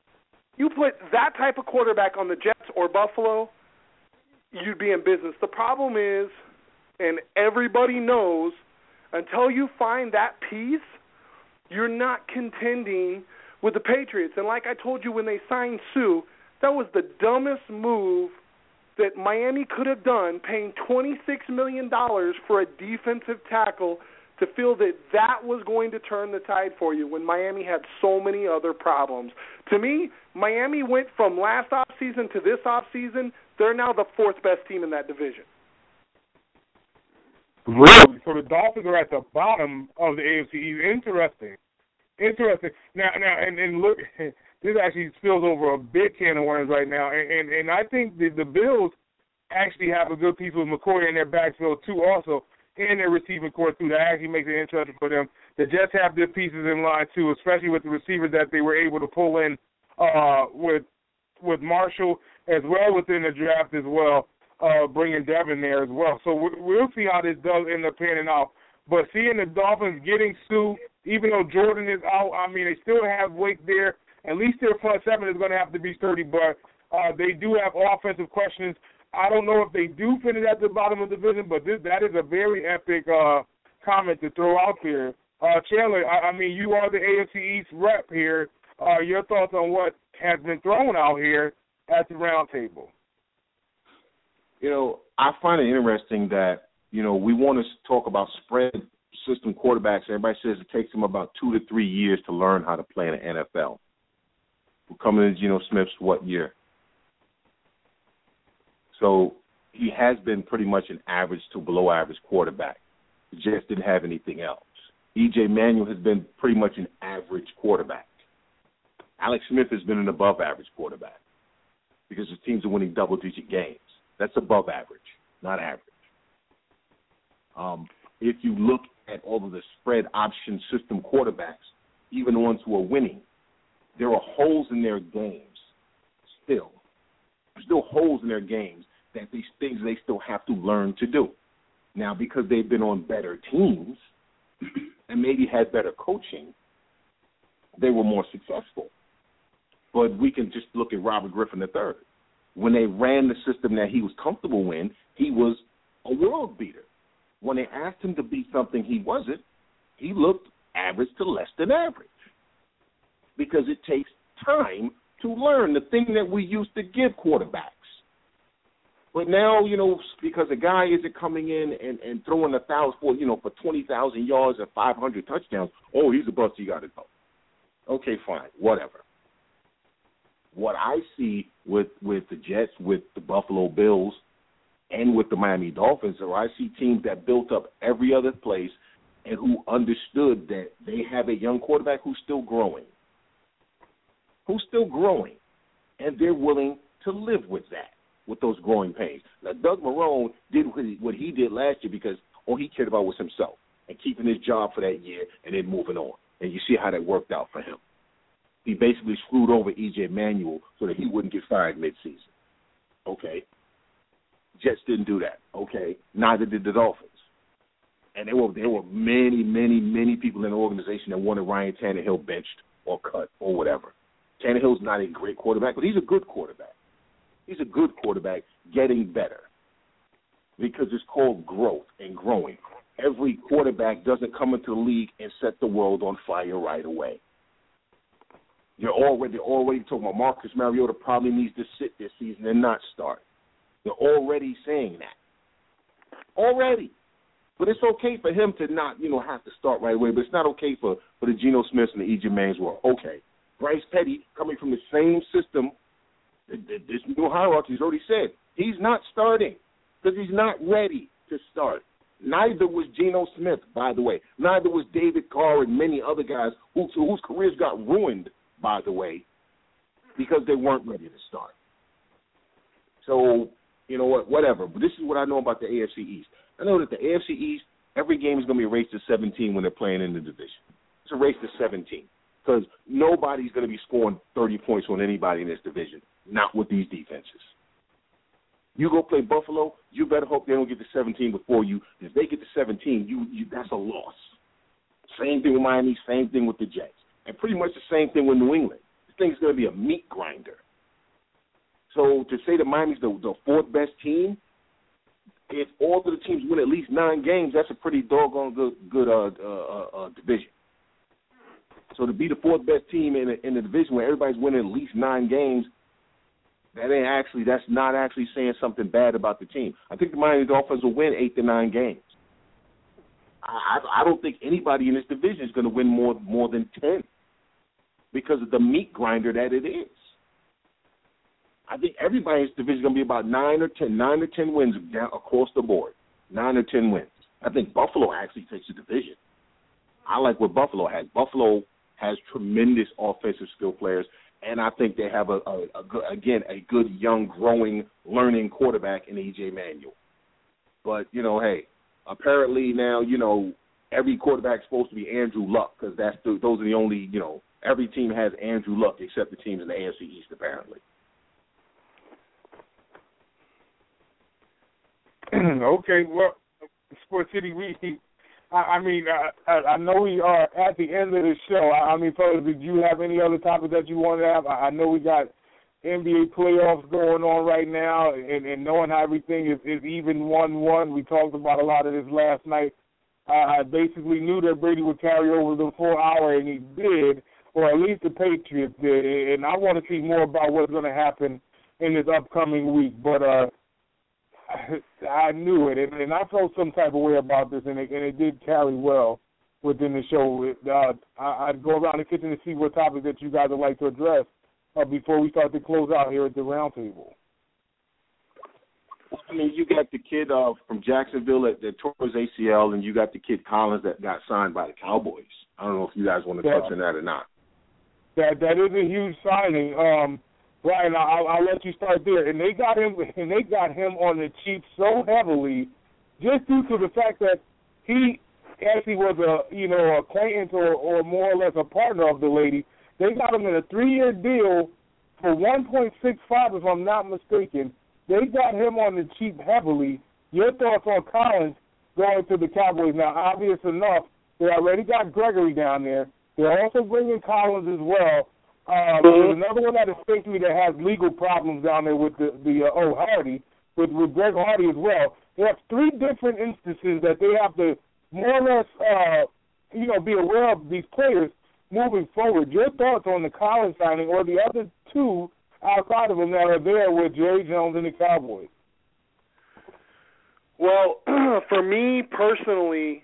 that type of quarterback on the Jets or Buffalo, you'd be in business. The problem is, and everybody knows, until you find that piece, you're not contending with the Patriots. And like I told you when they signed Sue, that was the dumbest move that Miami could have done, paying $26 million for a defensive tackle to feel that was going to turn the tide for you when Miami had so many other problems. To me, Miami went from last offseason to this offseason. They're now the fourth best team in that division. Really? So the Dolphins are at the bottom of the AFC East. Interesting. Now, and look, this actually spills over a big can of worms right now. And I think the Bills actually have a good piece with McCoy in their backfield, too, also, and their receiving core, too. That actually makes it interesting for them. The Jets have good pieces in line, too, especially with the receivers that they were able to pull in with Marshall as well within the draft as well, bringing Devin there as well. So we'll see how this does end up panning out. But seeing the Dolphins getting Sue, even though Jordan is out, I mean, they still have weight there. At least their front seven is going to have to be sturdy, but they do have offensive questions. I don't know if they do finish at the bottom of the division, but that is a very epic comment to throw out there. Chandler, I mean, you are the AFC East rep here. Your thoughts on what has been thrown out here at the round table? You know, I find it interesting that, you know, we want to talk about spread system quarterbacks. Everybody says it takes them about 2 to 3 years to learn how to play in the NFL. We're coming into Geno Smith's what year? So he has been pretty much an average to below average quarterback. He just didn't have anything else. E.J. Manuel has been pretty much an average quarterback. Alex Smith has been an above average quarterback because his teams are winning double-digit games. That's above average, not average. If you look at all of the spread option system quarterbacks, even the ones who are winning, there are holes in their games still. There's still holes in their games that these things they still have to learn to do. Now, because they've been on better teams and maybe had better coaching, they were more successful. But we can just look at Robert Griffin III. When they ran the system that he was comfortable in, he was a world beater. When they asked him to be something he wasn't, he looked average to less than average. Because it takes time to learn the thing that we used to give quarterbacks. But now, you know, because a guy isn't coming in and throwing 1,000 for 20,000 yards and 500 touchdowns, oh, he's a bust, you got to go. Okay, fine, whatever. What I see with the Jets, with the Buffalo Bills, and with the Miami Dolphins, or I see teams that built up every other place and who understood that they have a young quarterback who's still growing. And they're willing to live with that, with those growing pains. Now, Doug Marrone did what he did last year because all he cared about was himself and keeping his job for that year and then moving on. And you see how that worked out for him. He basically screwed over E.J. Manuel so that he wouldn't get fired midseason. Okay. Jets didn't do that. Okay. Neither did the Dolphins. And there were many, many, many people in the organization that wanted Ryan Tannehill benched or cut or whatever. Tannehill's not a great quarterback, but he's a good quarterback. He's a good quarterback getting better because it's called growth and growing. Every quarterback doesn't come into the league and set the world on fire right away. They're already talking about Marcus Mariota probably needs to sit this season and not start. They're already saying that. Already. But it's okay for him to not, have to start right away. But it's not okay for the Geno Smiths and the E.J. Manuel. Okay. Bryce Petty, coming from the same system, this new hierarchy has already said, he's not starting because he's not ready to start. Neither was Geno Smith, by the way. Neither was David Carr and many other guys whose careers got ruined, by the way, because they weren't ready to start. So, you know what, whatever. But this is what I know about the AFC East. I know that the AFC East, every game is going to be a race to 17 when they're playing in the division. It's a race to 17 because nobody's going to be scoring 30 points on anybody in this division, not with these defenses. You go play Buffalo, you better hope they don't get to 17 before you. If they get to 17, you that's a loss. Same thing with Miami, same thing with the Jets. And pretty much the same thing with New England. This thing's going to be a meat grinder. So to say that Miami's the fourth best team, if all of the teams win at least 9 games, that's a pretty doggone good division. So to be the fourth best team in the division where everybody's winning at least 9 games, that's not actually saying something bad about the team. I think the Miami Dolphins will win 8 to 9 games. I don't think anybody in this division is going to win more than 10 because of the meat grinder that it is. I think everybody in this division is going to be about 9 or 10 wins down across the board. 9 or 10 wins. I think Buffalo actually takes the division. I like what Buffalo has. Buffalo has tremendous offensive skill players, and I think they have a good young, growing, learning quarterback in E.J. Manuel. But hey, apparently now every quarterback's supposed to be Andrew Luck because those are the only every team has Andrew Luck except the teams in the AFC East apparently. Okay, well, Sports City, I know we are at the end of the show. Fellas, did you have any other topic that you wanted to have? I know we got NBA playoffs going on right now, and knowing how everything is even 1-1. We talked about a lot of this last night. I basically knew that Brady would carry over the full hour, and he did, or at least the Patriots did. And I want to see more about what's going to happen in this upcoming week. But I knew it, and I felt some type of way about this, and it did carry well within the show. I'd go around the kitchen to see what topics that you guys would like to address before we start to close out here at the roundtable. You got the kid from Jacksonville that tore his ACL, and you got the kid Collins that got signed by the Cowboys. I don't know if you guys want to touch on that or not. That is a huge signing. Brian, I'll let you start there. And they got him on the cheap so heavily, just due to the fact that he actually was a acquaintance or more or less a partner of the lady. They got him in a 3-year deal for $1.65, if I'm not mistaken. They got him on the cheap heavily. Your thoughts on Collins going to the Cowboys? Now, obvious enough, they already got Gregory down there. They're also bringing Collins as well. There's another one that escaped me that has legal problems down there with the Hardy, with Greg Hardy as well. They have 3 different instances that they have to more or less, be aware of these players moving forward. Your thoughts on the Collins signing or the other 2 outside of them that are there with Jerry Jones and the Cowboys? Well, for me personally,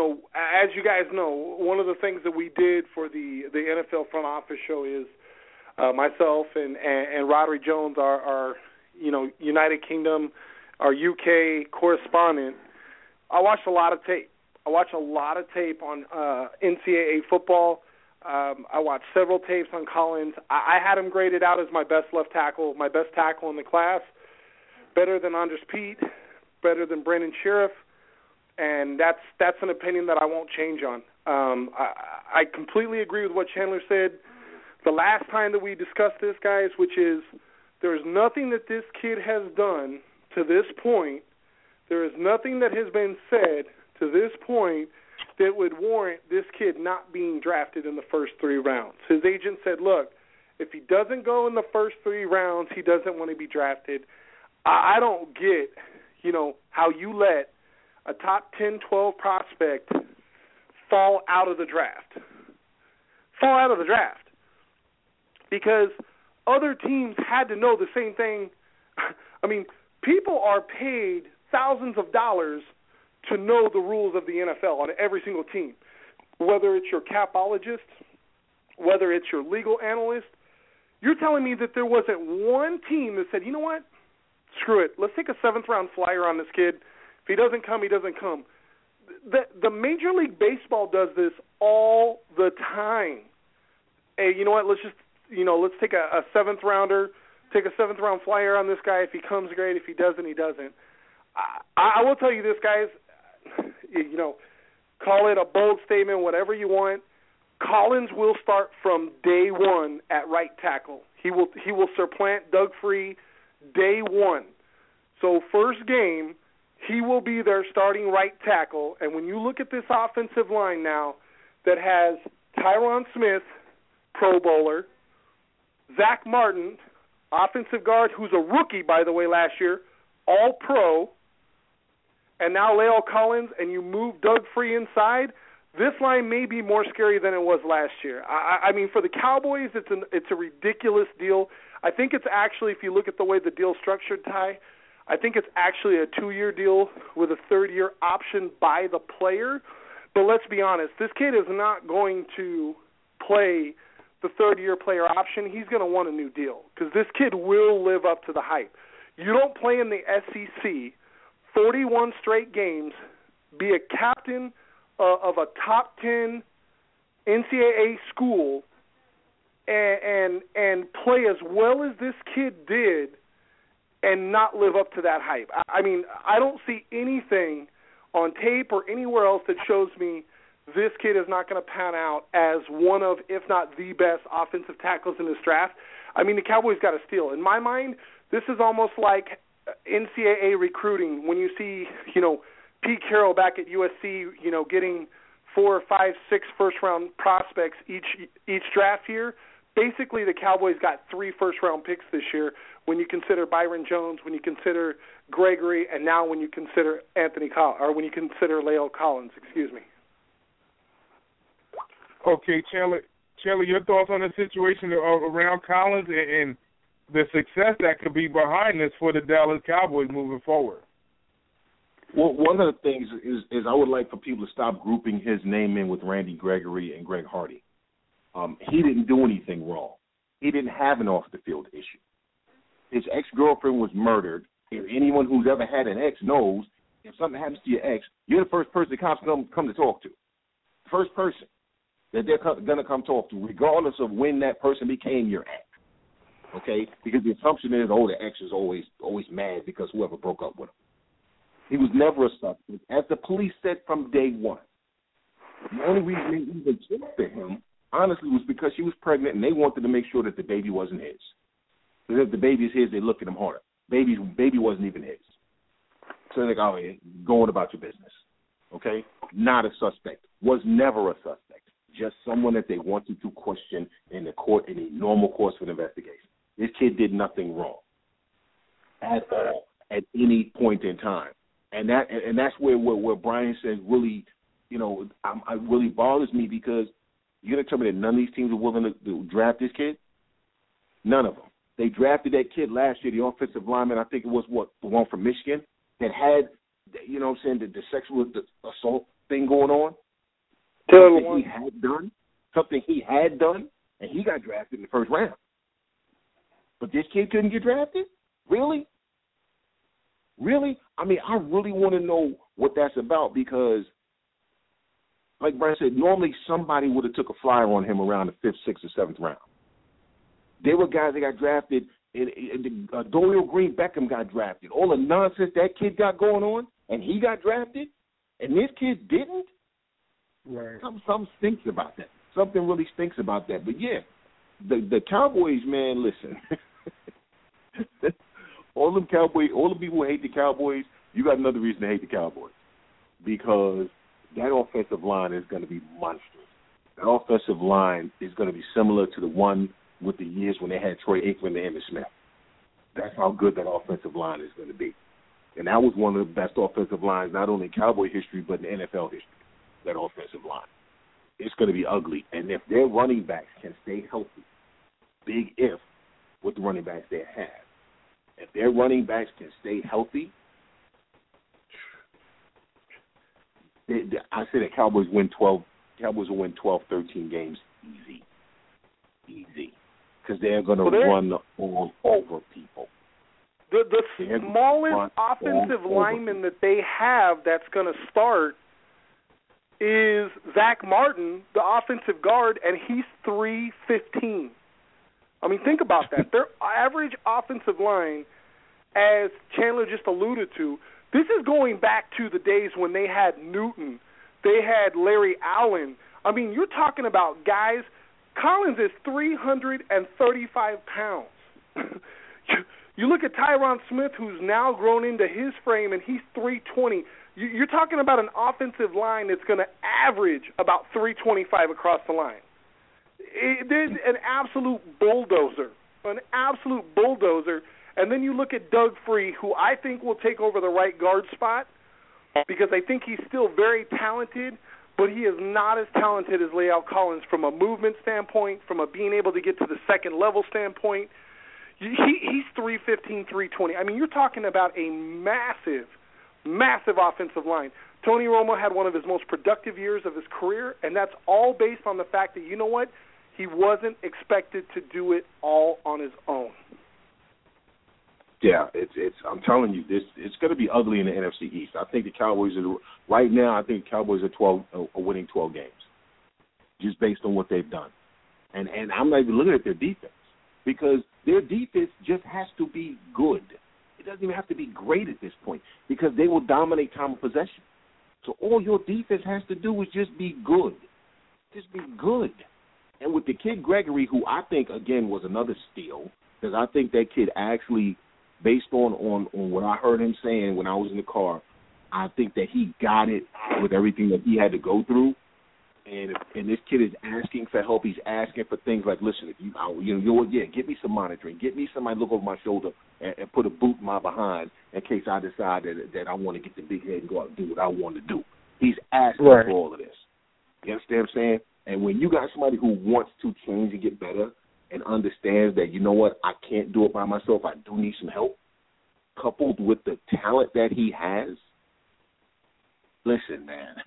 as you guys know, one of the things that we did for the NFL front office show is Myself and Roderick Jones, our United Kingdom, our UK correspondent, I watched a lot of tape. I watched a lot of tape on NCAA football. I watched several tapes on Collins. I had him graded out as my best left tackle, my best tackle in the class, better than Andres Pete, better than Brandon Sheriff, and that's an opinion that I won't change on. I completely agree with what Chandler said the last time that we discussed this, guys, which is there's nothing that this kid has done to this point, there is nothing that has been said to this point that would warrant this kid not being drafted in the first 3 rounds. His agent said, look, if he doesn't go in the first 3 rounds, he doesn't want to be drafted. I don't get, how you let a top 10, 12 prospect fall out of the draft. Fall out of the draft. Because other teams had to know the same thing. I mean, people are paid thousands of dollars to know the rules of the NFL on every single team, whether it's your capologist, whether it's your legal analyst. You're telling me that there wasn't one team that said, you know what, screw it, let's take a 7th-round flyer on this kid. If he doesn't come, he doesn't come. The Major League Baseball does this all the time. Hey, you know what, let's take a 7th-rounder, take a 7th-round flyer on this guy. If he comes, great. If he doesn't, he doesn't. I will tell you this, guys, call it a bold statement, whatever you want. Collins will start from day one at right tackle. He will supplant Doug Free day one. So first game, he will be their starting right tackle. And when you look at this offensive line now that has Tyron Smith, Pro Bowler, Zach Martin, offensive guard, who's a rookie, by the way, last year, All-Pro, and now La'el Collins, and you move Doug Free inside, this line may be more scary than it was last year. I mean, for the Cowboys, it's a ridiculous deal. I think it's actually, if you look at the way the deal's structured, Ty, I think it's actually a 2-year deal with a 3rd-year option by the player. But let's be honest, this kid is not going to play the 3rd-year player option. He's going to want a new deal because this kid will live up to the hype. You don't play in the SEC 41 straight games, be a captain of a top 10 NCAA school, and play as well as this kid did and not live up to that hype. I mean, I don't see anything on tape or anywhere else that shows me this kid is not going to pan out as one of, if not the best offensive tackles in this draft. I mean, the Cowboys got to steal. In my mind, this is almost like NCAA recruiting when you see, Pete Carroll back at USC, getting 4, 5, 6 first-round prospects each draft year. Basically, the Cowboys got 3 first-round picks this year when you consider Byron Jones, when you consider Gregory, and now when you consider when you consider La'el Collins, excuse me. Okay, Chandler, your thoughts on the situation around Collins and the success that could be behind this for the Dallas Cowboys moving forward? Well, one of the things is I would like for people to stop grouping his name in with Randy Gregory and Greg Hardy. He didn't do anything wrong. He didn't have an off-the-field issue. His ex-girlfriend was murdered. If anyone who's ever had an ex knows, if something happens to your ex, you're the first person the cops come to talk to. First person that they're going to come talk to, regardless of when that person became your ex. Okay? Because the assumption is, the ex is always mad because whoever broke up with him. He was never a suspect. As the police said from day one, the only reason they even talked to him, honestly, was because she was pregnant and they wanted to make sure that the baby wasn't his. Because if the baby's his, they look at him harder. Baby wasn't even his. So they're like, oh, yeah, go on about your business. Okay? Not a suspect. Was never a suspect. Just someone that they wanted to question in the court in a normal course of an investigation. This kid did nothing wrong at all at any point in time. And that's where Brian says really, it really bothers me, because you're going to tell me that none of these teams are willing to draft this kid? None of them. They drafted that kid last year, the offensive lineman, I think it was, the one from Michigan, that had, the sexual assault thing going on. Something he had done, and he got drafted in the first round. But this kid couldn't get drafted? Really? Really? I mean, I really want to know what that's about because, like Brian said, normally somebody would have took a flyer on him around the 5th, 6th, or 7th round. There were guys that got drafted. Dorial Green Beckham got drafted. All the nonsense that kid got going on, and he got drafted, and this kid didn't? Right. Something stinks about that. Something really stinks about that. But, yeah, the Cowboys, man, listen. All the people who hate the Cowboys, you got another reason to hate the Cowboys because that offensive line is going to be monstrous. That offensive line is going to be similar to the one with the years when they had Troy Aikman and Emmitt Smith. That's how good that offensive line is going to be. And that was one of the best offensive lines, not only in Cowboy history, but in NFL history, that offensive line. It's going to be ugly. And if their running backs can stay healthy, big if, with the running backs they have, if their running backs can stay healthy, I say the Cowboys will win 12, 13 games easy. Because they're going to run all over people. The smallest offensive lineman that they have that's going to start is Zach Martin, the offensive guard, and he's 3'15". I mean, think about that. Their average offensive line, as Chandler just alluded to, this is going back to the days when they had Newton. They had Larry Allen. I mean, you're talking about guys. Collins is 335 pounds. You look at Tyron Smith, who's now grown into his frame, and he's 320. You're talking about an offensive line that's going to average about 325 across the line. There's an absolute bulldozer. And then you look at Doug Free, who I think will take over the right guard spot because I think he's still very talented, but he is not as talented as La'el Collins from a movement standpoint, from a being able to get to the second level standpoint. He's 315, 320. I mean, you're talking about a massive offensive line. Tony Romo had one of his most productive years of his career, and that's all based on the fact that, you know what, he wasn't expected to do it all on his own. Yeah, I'm telling you, it's going to be ugly in the NFC East. I think the Cowboys are winning 12 games, just based on what they've done. And I'm not even looking at their defense because their defense just has to be good. It doesn't even have to be great at this point because they will dominate time of possession. So all your defense has to do is just be good. Just be good. And with the kid Gregory, who I think, again, was another steal, because I think that kid actually, based on what I heard him saying when I was in the car, I think that he got it with everything that he had to go through. And this kid is asking for help. He's asking for things like, listen, if get me some monitoring. Get me somebody to look over my shoulder and put a boot in my behind in case I decide that I want to get the big head and go out and do what I want to do. He's asking for all of this. You understand what I'm saying? And when you got somebody who wants to change and get better and understands that, you know what, I can't do it by myself, I do need some help, coupled with the talent that he has, listen, man.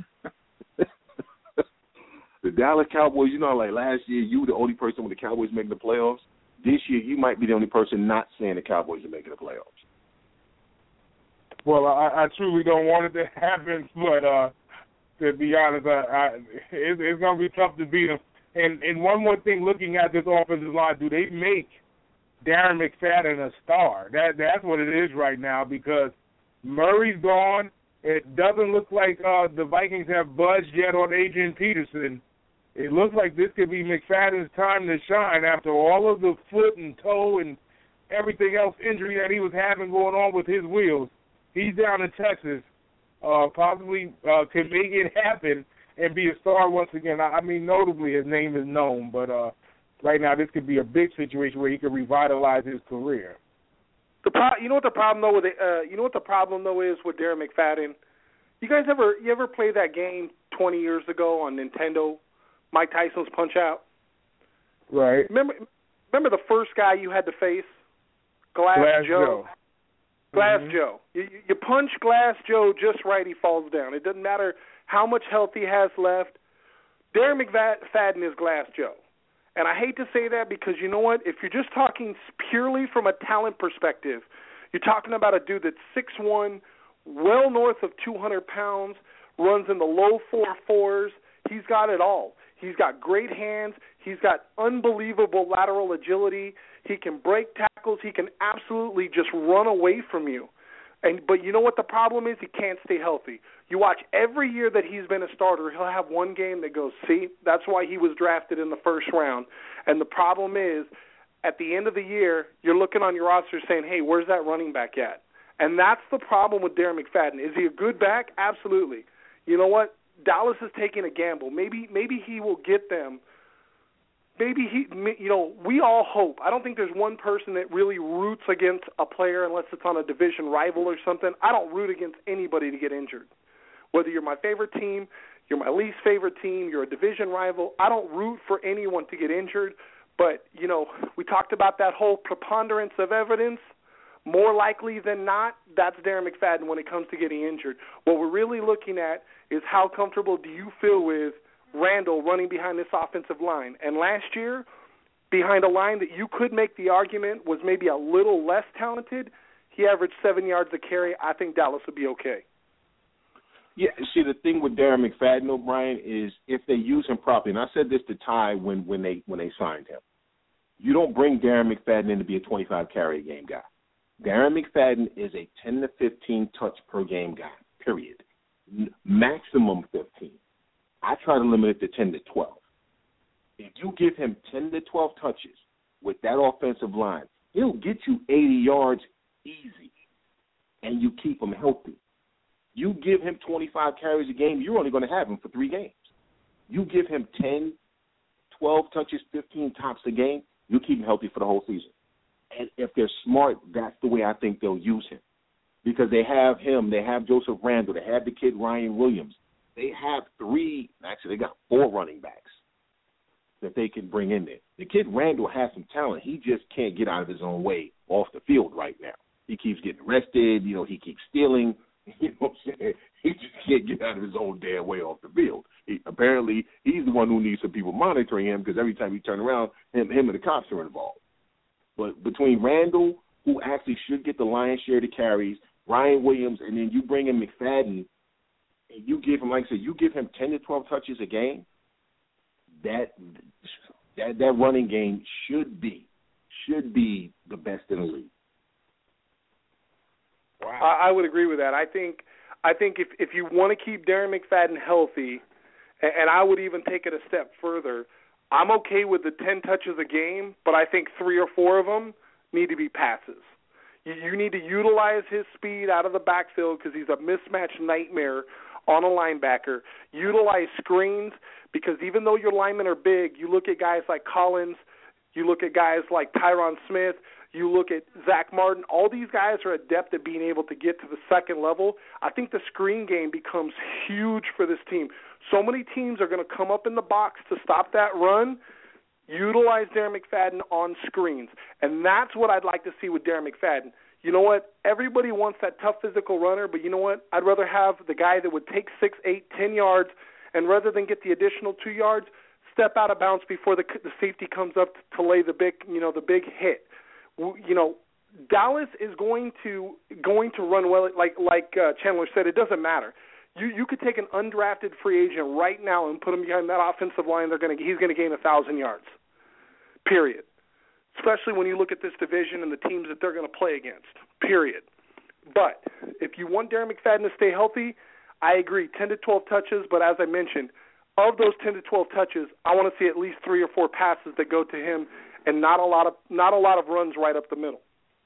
The Dallas Cowboys, like last year, you were the only person with the Cowboys making the playoffs. This year, you might be the only person not saying the Cowboys are making the playoffs. Well, I truly don't want it to happen, but to be honest, it's going to be tough to beat them. And one more thing, looking at this offensive line, do they make Darren McFadden a star? That's what it is right now because Murray's gone. It doesn't look like the Vikings have budged yet on Adrian Peterson. It looks like this could be McFadden's time to shine after all of the foot and toe and everything else injury that he was having going on with his wheels. He's down in Texas, possibly can make it happen and be a star once again. I mean, notably his name is known, but right now this could be a big situation where he could revitalize his career. You know what the problem though is with Darren McFadden? You guys ever play that game 20 years ago on Nintendo, Mike Tyson's Punch-Out? Right. Remember the first guy you had to face? Glass Joe. Glass Joe. You punch Glass Joe just right, he falls down. It doesn't matter how much health he has left. Darren McFadden is Glass Joe. And I hate to say that because you know what? If you're just talking purely from a talent perspective, you're talking about a dude that's 6'1", well north of 200 pounds, runs in the low 4.4s. He's got it all. He's got great hands. He's got unbelievable lateral agility. He can break tackles. He can absolutely just run away from you. But you know what the problem is? He can't stay healthy. You watch every year that he's been a starter, he'll have one game that goes, see, that's why he was drafted in the first round. And the problem is, at the end of the year, you're looking on your roster saying, hey, where's that running back at? And that's the problem with Darren McFadden. Is he a good back? Absolutely. You know what? Dallas is taking a gamble. Maybe he will get them. We all hope. I don't think there's one person that really roots against a player unless it's on a division rival or something. I don't root against anybody to get injured. Whether you're my favorite team, you're my least favorite team, you're a division rival, I don't root for anyone to get injured. But, we talked about that whole preponderance of evidence. More likely than not, that's Darren McFadden when it comes to getting injured. What we're really looking at is how comfortable do you feel with Randall running behind this offensive line. And last year, behind a line that you could make the argument was maybe a little less talented, he averaged 7 yards a carry. I think Dallas would be okay. Yeah, see, the thing with Darren McFadden, O'Brien, is if they use him properly, and I said this to Ty when they signed him, you don't bring Darren McFadden in to be a 25-carry-a-game guy. Darren McFadden is a 10 to 15 touch per game guy, period. Maximum 15. I try to limit it to 10 to 12. If you give him 10 to 12 touches with that offensive line, he'll get you 80 yards easy, and you keep him healthy. You give him 25 carries a game, you're only going to have him for 3 games. You give him 10, 12 touches, 15 tops a game, you keep him healthy for the whole season. And if they're smart, that's the way I think they'll use him. Because they have him, they have Joseph Randall, they have the kid Ryan Williams. They have 4 running backs that they can bring in there. The kid Randall has some talent. He just can't get out of his own way off the field right now. He keeps getting arrested. He keeps stealing. You know what I'm saying? He just can't get out of his own damn way off the field. Apparently, he's the one who needs some people monitoring him because every time he turns around, him and the cops are involved. But between Randall, who actually should get the lion's share of the carries, Ryan Williams, and then you bring in McFadden, and you give him, like I said, you give him 10 to 12 touches a game, that running game should be the best in the league. Wow. I would agree with that. I think if you want to keep Darren McFadden healthy, and I would even take it a step further, I'm okay with the 10 touches a game, but I think 3 or 4 of them need to be passes. You need to utilize his speed out of the backfield because he's a mismatch nightmare on a linebacker. Utilize screens because even though your linemen are big, you look at guys like Collins, you look at guys like Tyron Smith, you look at Zach Martin, all these guys are adept at being able to get to the second level. I think the screen game becomes huge for this team. So many teams are going to come up in the box to stop that run. Utilize Darren McFadden on screens. And that's what I'd like to see with Darren McFadden. You know what? Everybody wants that tough physical runner, but you know what? I'd rather have the guy that would take 6, 8, 10 yards, and rather than get the additional 2 yards, step out of bounds before the safety comes up to lay the big hit. Dallas is going to run well. Like Chandler said, it doesn't matter. You could take an undrafted free agent right now and put him behind that offensive line. He's going to gain 1,000 yards. Period. Especially when you look at this division and the teams that they're going to play against. Period. But if you want Darren McFadden to stay healthy, I agree, 10 to 12 touches. But as I mentioned, of those 10 to 12 touches, I want to see at least 3 or 4 passes that go to him, and not a lot of runs right up the middle.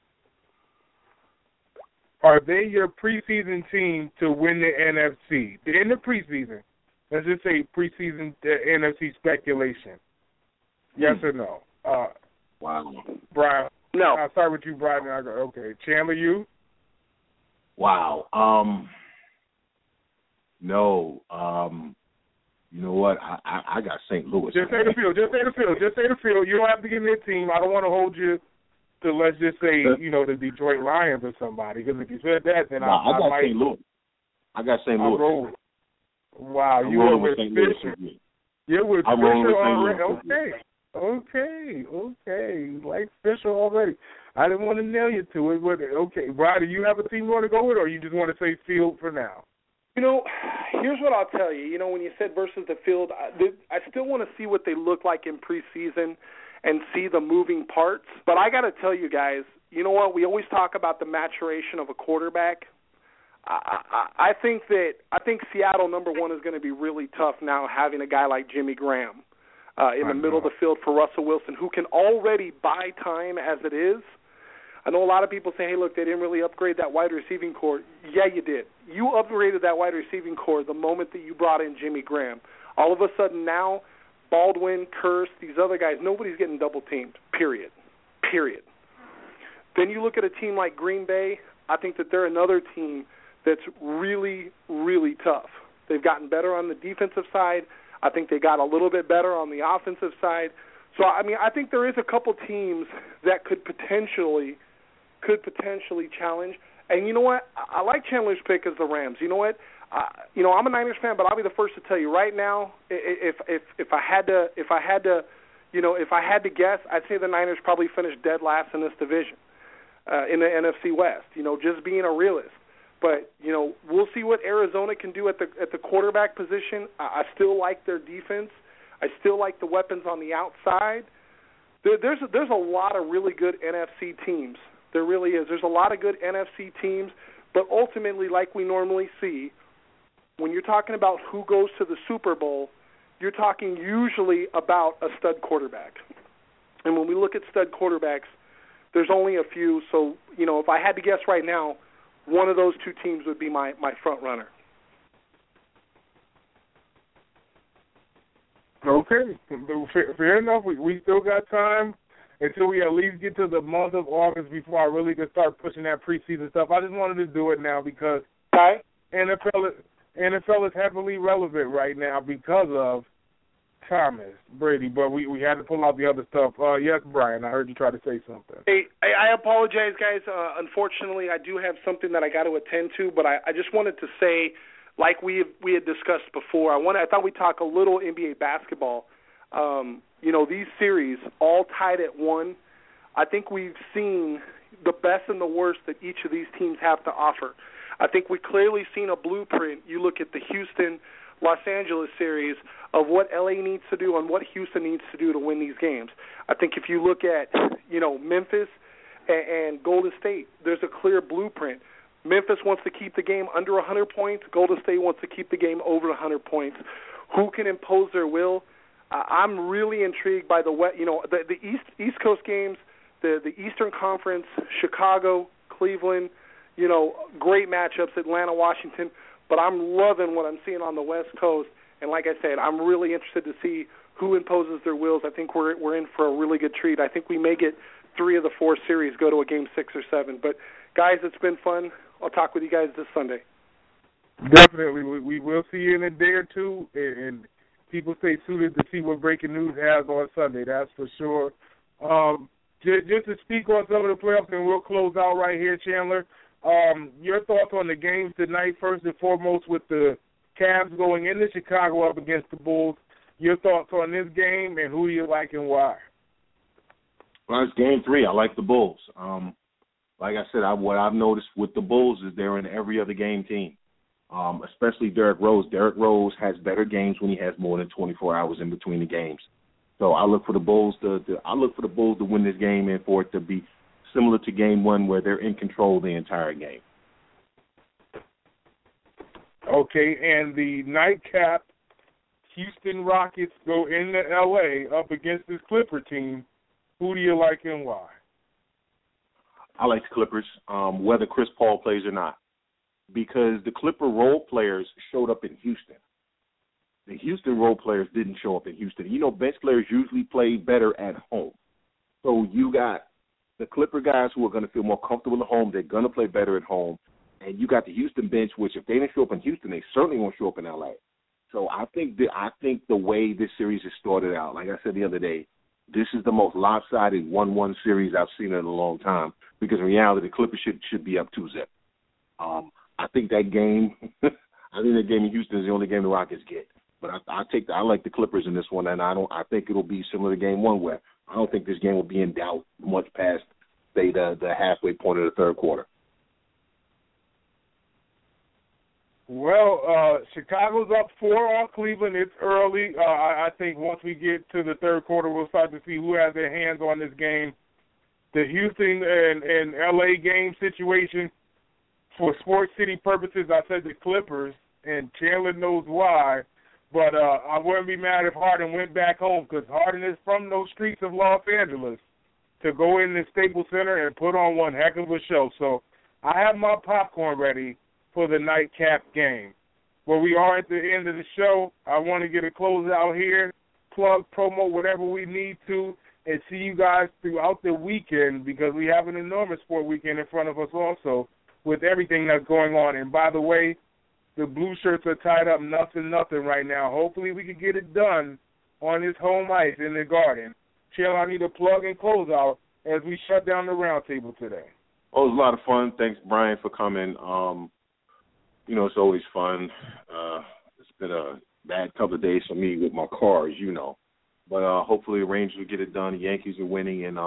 Are they your preseason team to win the NFC? In the preseason, let's just say preseason NFC speculation. Yes or no? Wow. Brian. No. I'll start with you, Brian. And I go, okay. Chandler, you? Wow. No. You know what? I got St. Louis. Just say the field. You don't have to give me a team. I don't want to hold you to, let's just say, the Detroit Lions or somebody. Because if you said that, then I got St. Louis. I got St. Louis. Wow, you were with Fisher. You're with Fisher already. Okay. Okay. Like Fisher already. I didn't want to nail you to it, but okay. Brian, do you have a team you want to go with, or you just want to say Field for now? Here's what I'll tell you. When you said versus the Field, I still want to see what they look like in preseason and see the moving parts. But I got to tell you guys, you know what? We always talk about the maturation of a quarterback. I think Seattle, number one, is going to be really tough now having a guy like Jimmy Graham in the middle of the field for Russell Wilson, who can already buy time as it is. I know a lot of people say, hey, look, they didn't really upgrade that wide receiving core. Yeah, you did. You upgraded that wide receiving core the moment that you brought in Jimmy Graham. All of a sudden now, Baldwin, Kearse, these other guys, nobody's getting double-teamed, period. Then you look at a team like Green Bay, I think that they're another team that's really, really tough. They've gotten better on the defensive side. I think they got a little bit better on the offensive side. So, I think there is a couple teams that could potentially challenge. And you know what? I like Chandler's pick as the Rams. You know what? I'm a Niners fan, but I'll be the first to tell you right now, if I had to guess, I'd say the Niners probably finished dead last in this division, in the NFC West. Just being a realist. But we'll see what Arizona can do at the quarterback position. I still like their defense. I still like the weapons on the outside. There's a lot of really good NFC teams. There really is. There's a lot of good NFC teams, but ultimately, like we normally see, when you're talking about who goes to the Super Bowl, you're talking usually about a stud quarterback. And when we look at stud quarterbacks, there's only a few. So, if I had to guess right now, one of those two teams would be my front runner. Okay, fair enough. We still got time until we at least get to the month of August before I really can start pushing that preseason stuff. I just wanted to do it now because NFL is heavily relevant right now because of Thomas Brady, but we had to pull out the other stuff. Yes, Brian, I heard you try to say something. Hey, I apologize, guys. Unfortunately, I do have something that I got to attend to, but I just wanted to say, like we had discussed before, I thought we'd talk a little NBA basketball. These series all tied at 1. I think we've seen the best and the worst that each of these teams have to offer. I think we've clearly seen a blueprint. You look at the Houston-Los Angeles series of what LA needs to do and what Houston needs to do to win these games. I think if you look at, Memphis and Golden State, there's a clear blueprint. Memphis wants to keep the game under 100 points. Golden State wants to keep the game over 100 points. Who can impose their will? I'm really intrigued by the East Coast games, the Eastern Conference, Chicago, Cleveland, great matchups, Atlanta, Washington. But I'm loving what I'm seeing on the West Coast. And like I said, I'm really interested to see who imposes their wills. I think we're in for a really good treat. I think we may get 3 of the 4 series go to a game 6 or 7. But, guys, it's been fun. I'll talk with you guys this Sunday. Definitely. We will see you in a day or two. And people stay tuned to see what breaking news has on Sunday. That's for sure. Just to speak on some of the playoffs, and we'll close out right here, Chandler. Your thoughts on the games tonight, first and foremost, with the Cavs going into Chicago up against the Bulls. Your thoughts on this game and who you like and why? Well, it's game 3. I like the Bulls. Like I said, what I've noticed with the Bulls is they're an every other game team, especially Derrick Rose. Derrick Rose has better games when he has more than 24 hours in between the games. So I look for the Bulls to win this game and for it to be similar to game 1 where they're in control the entire game. Okay, and the nightcap, Houston Rockets go into L.A. up against this Clipper team. Who do you like and why? I like the Clippers, whether Chris Paul plays or not, because the Clipper role players showed up in Houston. The Houston role players didn't show up in Houston. Bench players usually play better at home. So you got the Clipper guys who are going to feel more comfortable at home. They're going to play better at home. And you got the Houston bench, which if they didn't show up in Houston, they certainly won't show up in L.A. So I think the way this series has started out, like I said the other day, this is the most lopsided 1-1 series I've seen in a long time because in reality the Clippers should be up 2-0. I think that game in Houston is the only game the Rockets get. But I like the Clippers in this one, and I think it'll be similar to Game 1, where I don't think this game will be in doubt much past, say, the halfway point of the third quarter. Well, Chicago's up 4 on Cleveland. It's early. I think once we get to the third quarter, we'll start to see who has their hands on this game. The Houston and L.A. game situation, for Sports City purposes, I said the Clippers, and Chandler knows why. But I wouldn't be mad if Harden went back home, because Harden is from those streets of Los Angeles, to go in the Staples Center and put on one heck of a show. So I have my popcorn ready for the nightcap game. Where we are at the end of the show, I want to get a closeout here, plug, promo, whatever we need to, and see you guys throughout the weekend, because we have an enormous sport weekend in front of us also with everything that's going on. And by the way, the blue shirts are tied up nothing right now. Hopefully we can get it done on this home ice in the Garden. Chill, I need a plug and closeout as we shut down the roundtable today. Oh, it was a lot of fun. Thanks, Brian, for coming. It's always fun. It's been a bad couple of days for me with my car, as you know. But hopefully the Rangers will get it done. The Yankees are winning. And,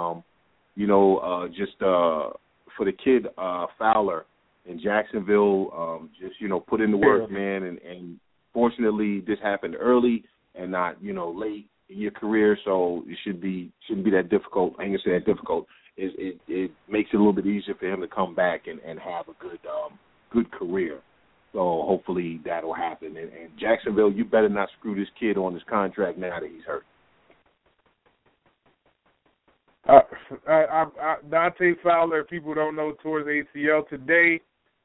for the kid, Fowler in Jacksonville, put in the work, man. And fortunately, this happened early and not, late in your career. So it shouldn't be that difficult. I ain't going to say that difficult. It makes it a little bit easier for him to come back and have a good career. So hopefully that'll happen. And Jacksonville, you better not screw this kid on his contract now that he's hurt. Dante Fowler, people don't know, towards ACL today.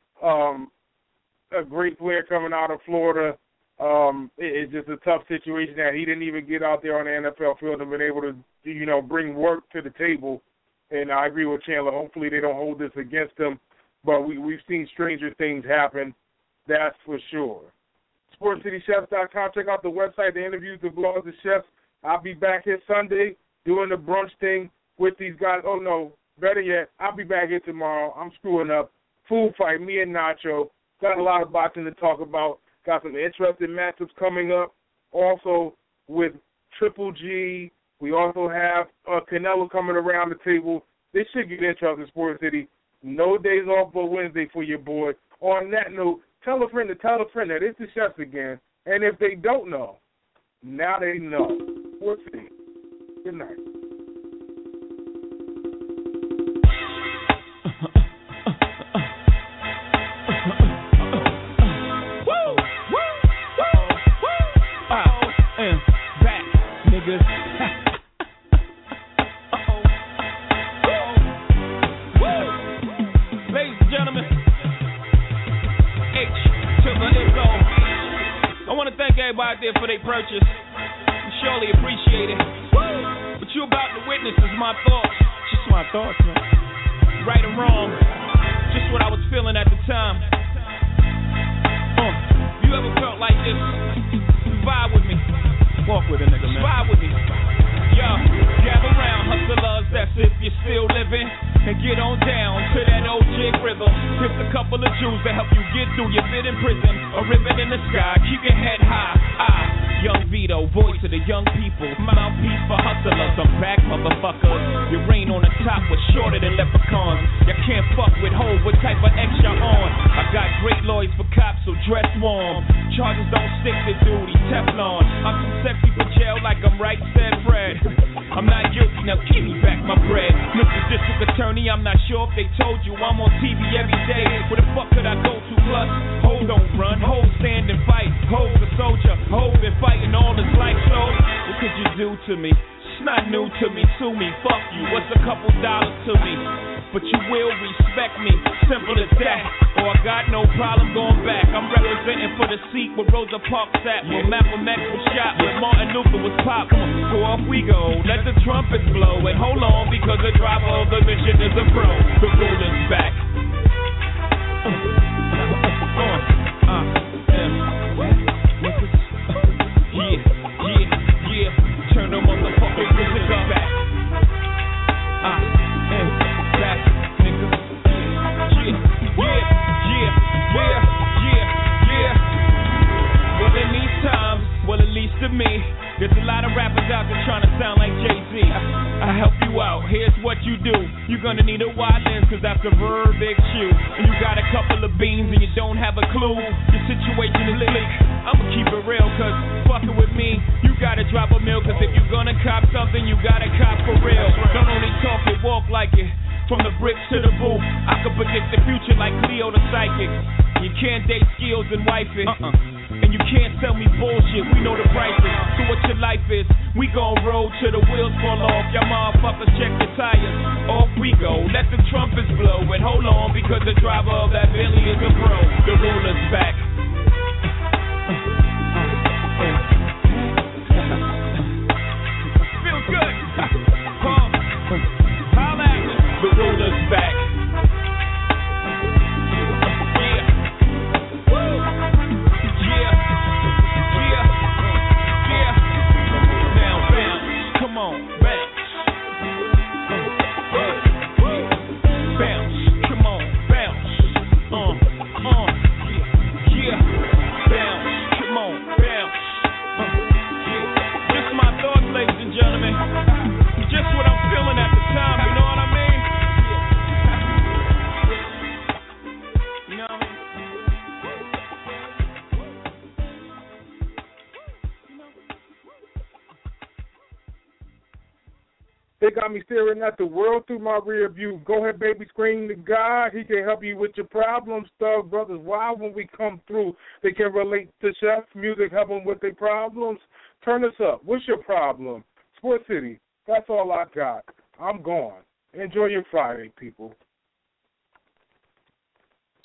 A great player coming out of Florida. It's just a tough situation that he didn't even get out there on the NFL field and been able to, bring work to the table. And I agree with Chandler. Hopefully they don't hold this against him. But we've seen stranger things happen. That's for sure. SportsCityChefs.com. Check out the website, the interviews, the blogs, the chefs. I'll be back here Sunday doing the brunch thing with these guys. Oh, no, better yet, I'll be back here tomorrow. I'm screwing up. Food fight, me and Nacho. Got a lot of boxing to talk about. Got some interesting matchups coming up. Also with Triple G. We also have Canelo coming around the table. This should get interesting, Sports City. No days off but Wednesday for your boy. On that note, tell a friend that it's the chefs again. And if they don't know, now they know. Sports City. Good night. Out there for their purchase. We surely appreciate it. What you about to witness is my thoughts. Just my thoughts, man. Right or wrong, just what I was feeling at the time. You ever felt like this? Vibe with me. Walk with a nigga, man. Vibe with me. Yo, gather round, hustlers, that's if you're still living. And get on down to that old jig rhythm. Here's a couple of Jews to help you get through your bit in prison. A ribbon in the sky, keep your head high. Young Vito, voice of the young people. Mouthpiece for hustlers, I'm back, motherfuckers. Your reign on the top was shorter than leprechauns. You can't fuck with hoes, what type of X you're on? I got great lawyers for cops, so dress warm. Charges don't stick to duty, Teflon. I'm too sexy for jail like I'm right, said Fred. I'm not guilty, now give me back my bread. Mr. District Attorney, I'm not sure if they told you I'm on TV every day. Where the fuck could I go to? Plus, ho don't run, ho stand and fight. Ho's a soldier, ho been fighting all his life, so what could you do to me? It's not new to me, sue me, fuck you. What's a couple dollars to me? But you will respect me, simple as that. Or I got no problem going back. I'm representing for the seat where Rosa Parks sat, where Malcolm X was shot, where Martin Luther was popped. So off we go, let the trumpets blow. And hold on, because the driver of the mission is a pro. The ruler's back. Yeah. Turn the motherfucking music up back. Back, niggas. Yeah. Well, in these times, do. You're gonna need a wide lens, cause that's a real big shoe. And you got a couple of beans and you don't have a clue. Your situation is bleak. I'ma keep it real, cause fucking with me, you gotta drop a mill. Cause if you're gonna cop something, you gotta cop for real. Don't only talk it, walk like it. From the bricks to the booth, I can predict the future like Cleo the psychic. You can't date skills and wife it. And you can't tell me bullshit, we know the prices. So what your life is, we gon' roll till the wheels fall off. Y'all motherfuckers check your tires. Off we go, let the trumpets blow. And hold on, because the driver of that Billy is a pro. The ruler's back. Feels good. Holla at me. The ruler's back. They got me staring at the world through my rear view. Go ahead, baby, scream to God. He can help you with your problems. Thug Brothers, why when we come through, they can relate to Chef. Music help them with their problems. Turn us up. What's your problem? Sports City, that's all I got. I'm gone. Enjoy your Friday, people.